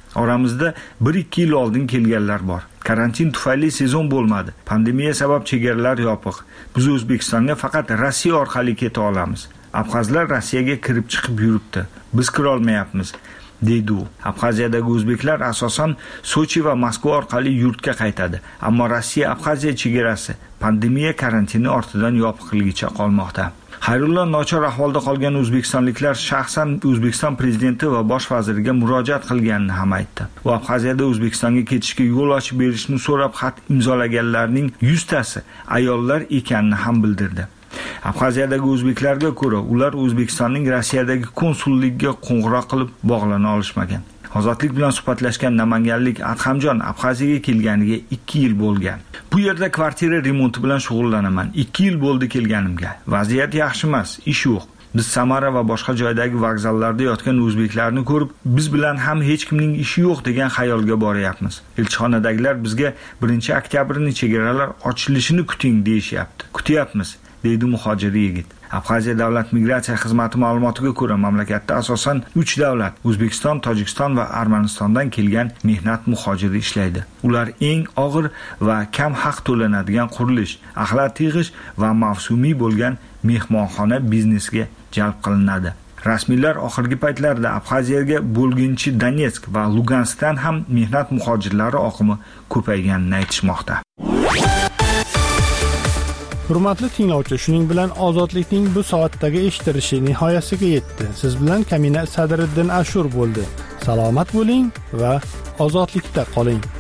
Oramizda 1-2 yil oldin kelganlar bor. Karantin tufayli sezon bo'lmadi. Pandemiya sabab chegaralar yopiq. Biz O'zbekistonga faqat Rossiya orqali keta olamiz. Abxazlar Rossiyaga kirib chiqib yuribdi. Biz kira olmayapmiz, deydi u. Abxaziyadagi o'zbeklar asosan Sochi va Moskva orqali yurtga qaytadi. Ammo Rossiya Abxaziya chegarasi pandemiya karantini ortidan yopiqligicha qolmoqda. Xayrullo nochor ahvolda qolgan o'zbekistonliklar shaxsan O'zbekiston prezidenti va bosh vaziriga murojaat qilganini ham aytdi. U Abxaziyada O'zbekistonga ketishga yo'l ochib berishni so'rab xat imzolaganlarning 100tasi ayollar ekanini ham bildirdi. Abxaziyadagi o'zbeklarga ko'ra, ular O'zbekistonning Rossiyadagi konsulligiga qo'ng'iroq qilib bog'lana olishmagan. Ozodlik bilan suhbatlashgan namanganlik Adhamjon Abxaziyaga kelganiga 2 yil bo'lgan. Bu yerda kvartira remonti bilan shug'ullanaman. 2 yil bo'ldi kelganimga. Vaziyat yaxshi emas, ish yo'q. Biz Samara va boshqa joydagi vokzallarda yotgan o'zbeklarni ko'rib, biz bilan ham hech kimning ishi yo'q degan xayolga boryapmiz. Elchixonadagilar bizga 1-oktyabrning chegaralar ochilishini kuting deyishyapti. Kutyapmiz, deydi muhojir yigit. Abxaziya davlat migratsiya xizmati ma'lumotiga ko'ra, mamlakatda asosan 3 davlat, O'zbekiston, Tojikiston va Armanistondan kelgan mehnat muhojiri ishlaydi. Ular eng og'ir va kam haq to'lanadigan qurilish, axlat yig'ish va mavsumiy bo'lgan mehmonxona biznesiga jalb qilinadi. Rasmiylar oxirgi paytlarda Abxaziyaga bo'lginchi Donetsk va Luganskdan ham mehnat muhojirlari oqimi ko'payganini aytishmoqda.
Hurmatli tinglovchi, shuning bilan ozodlikning bu soatdagi eshitilishi nihoyasiga yetdi. Siz bilan Kamina Sadriddin Ashur bo'ldi. Salomat bo'ling va ozodlikda qoling.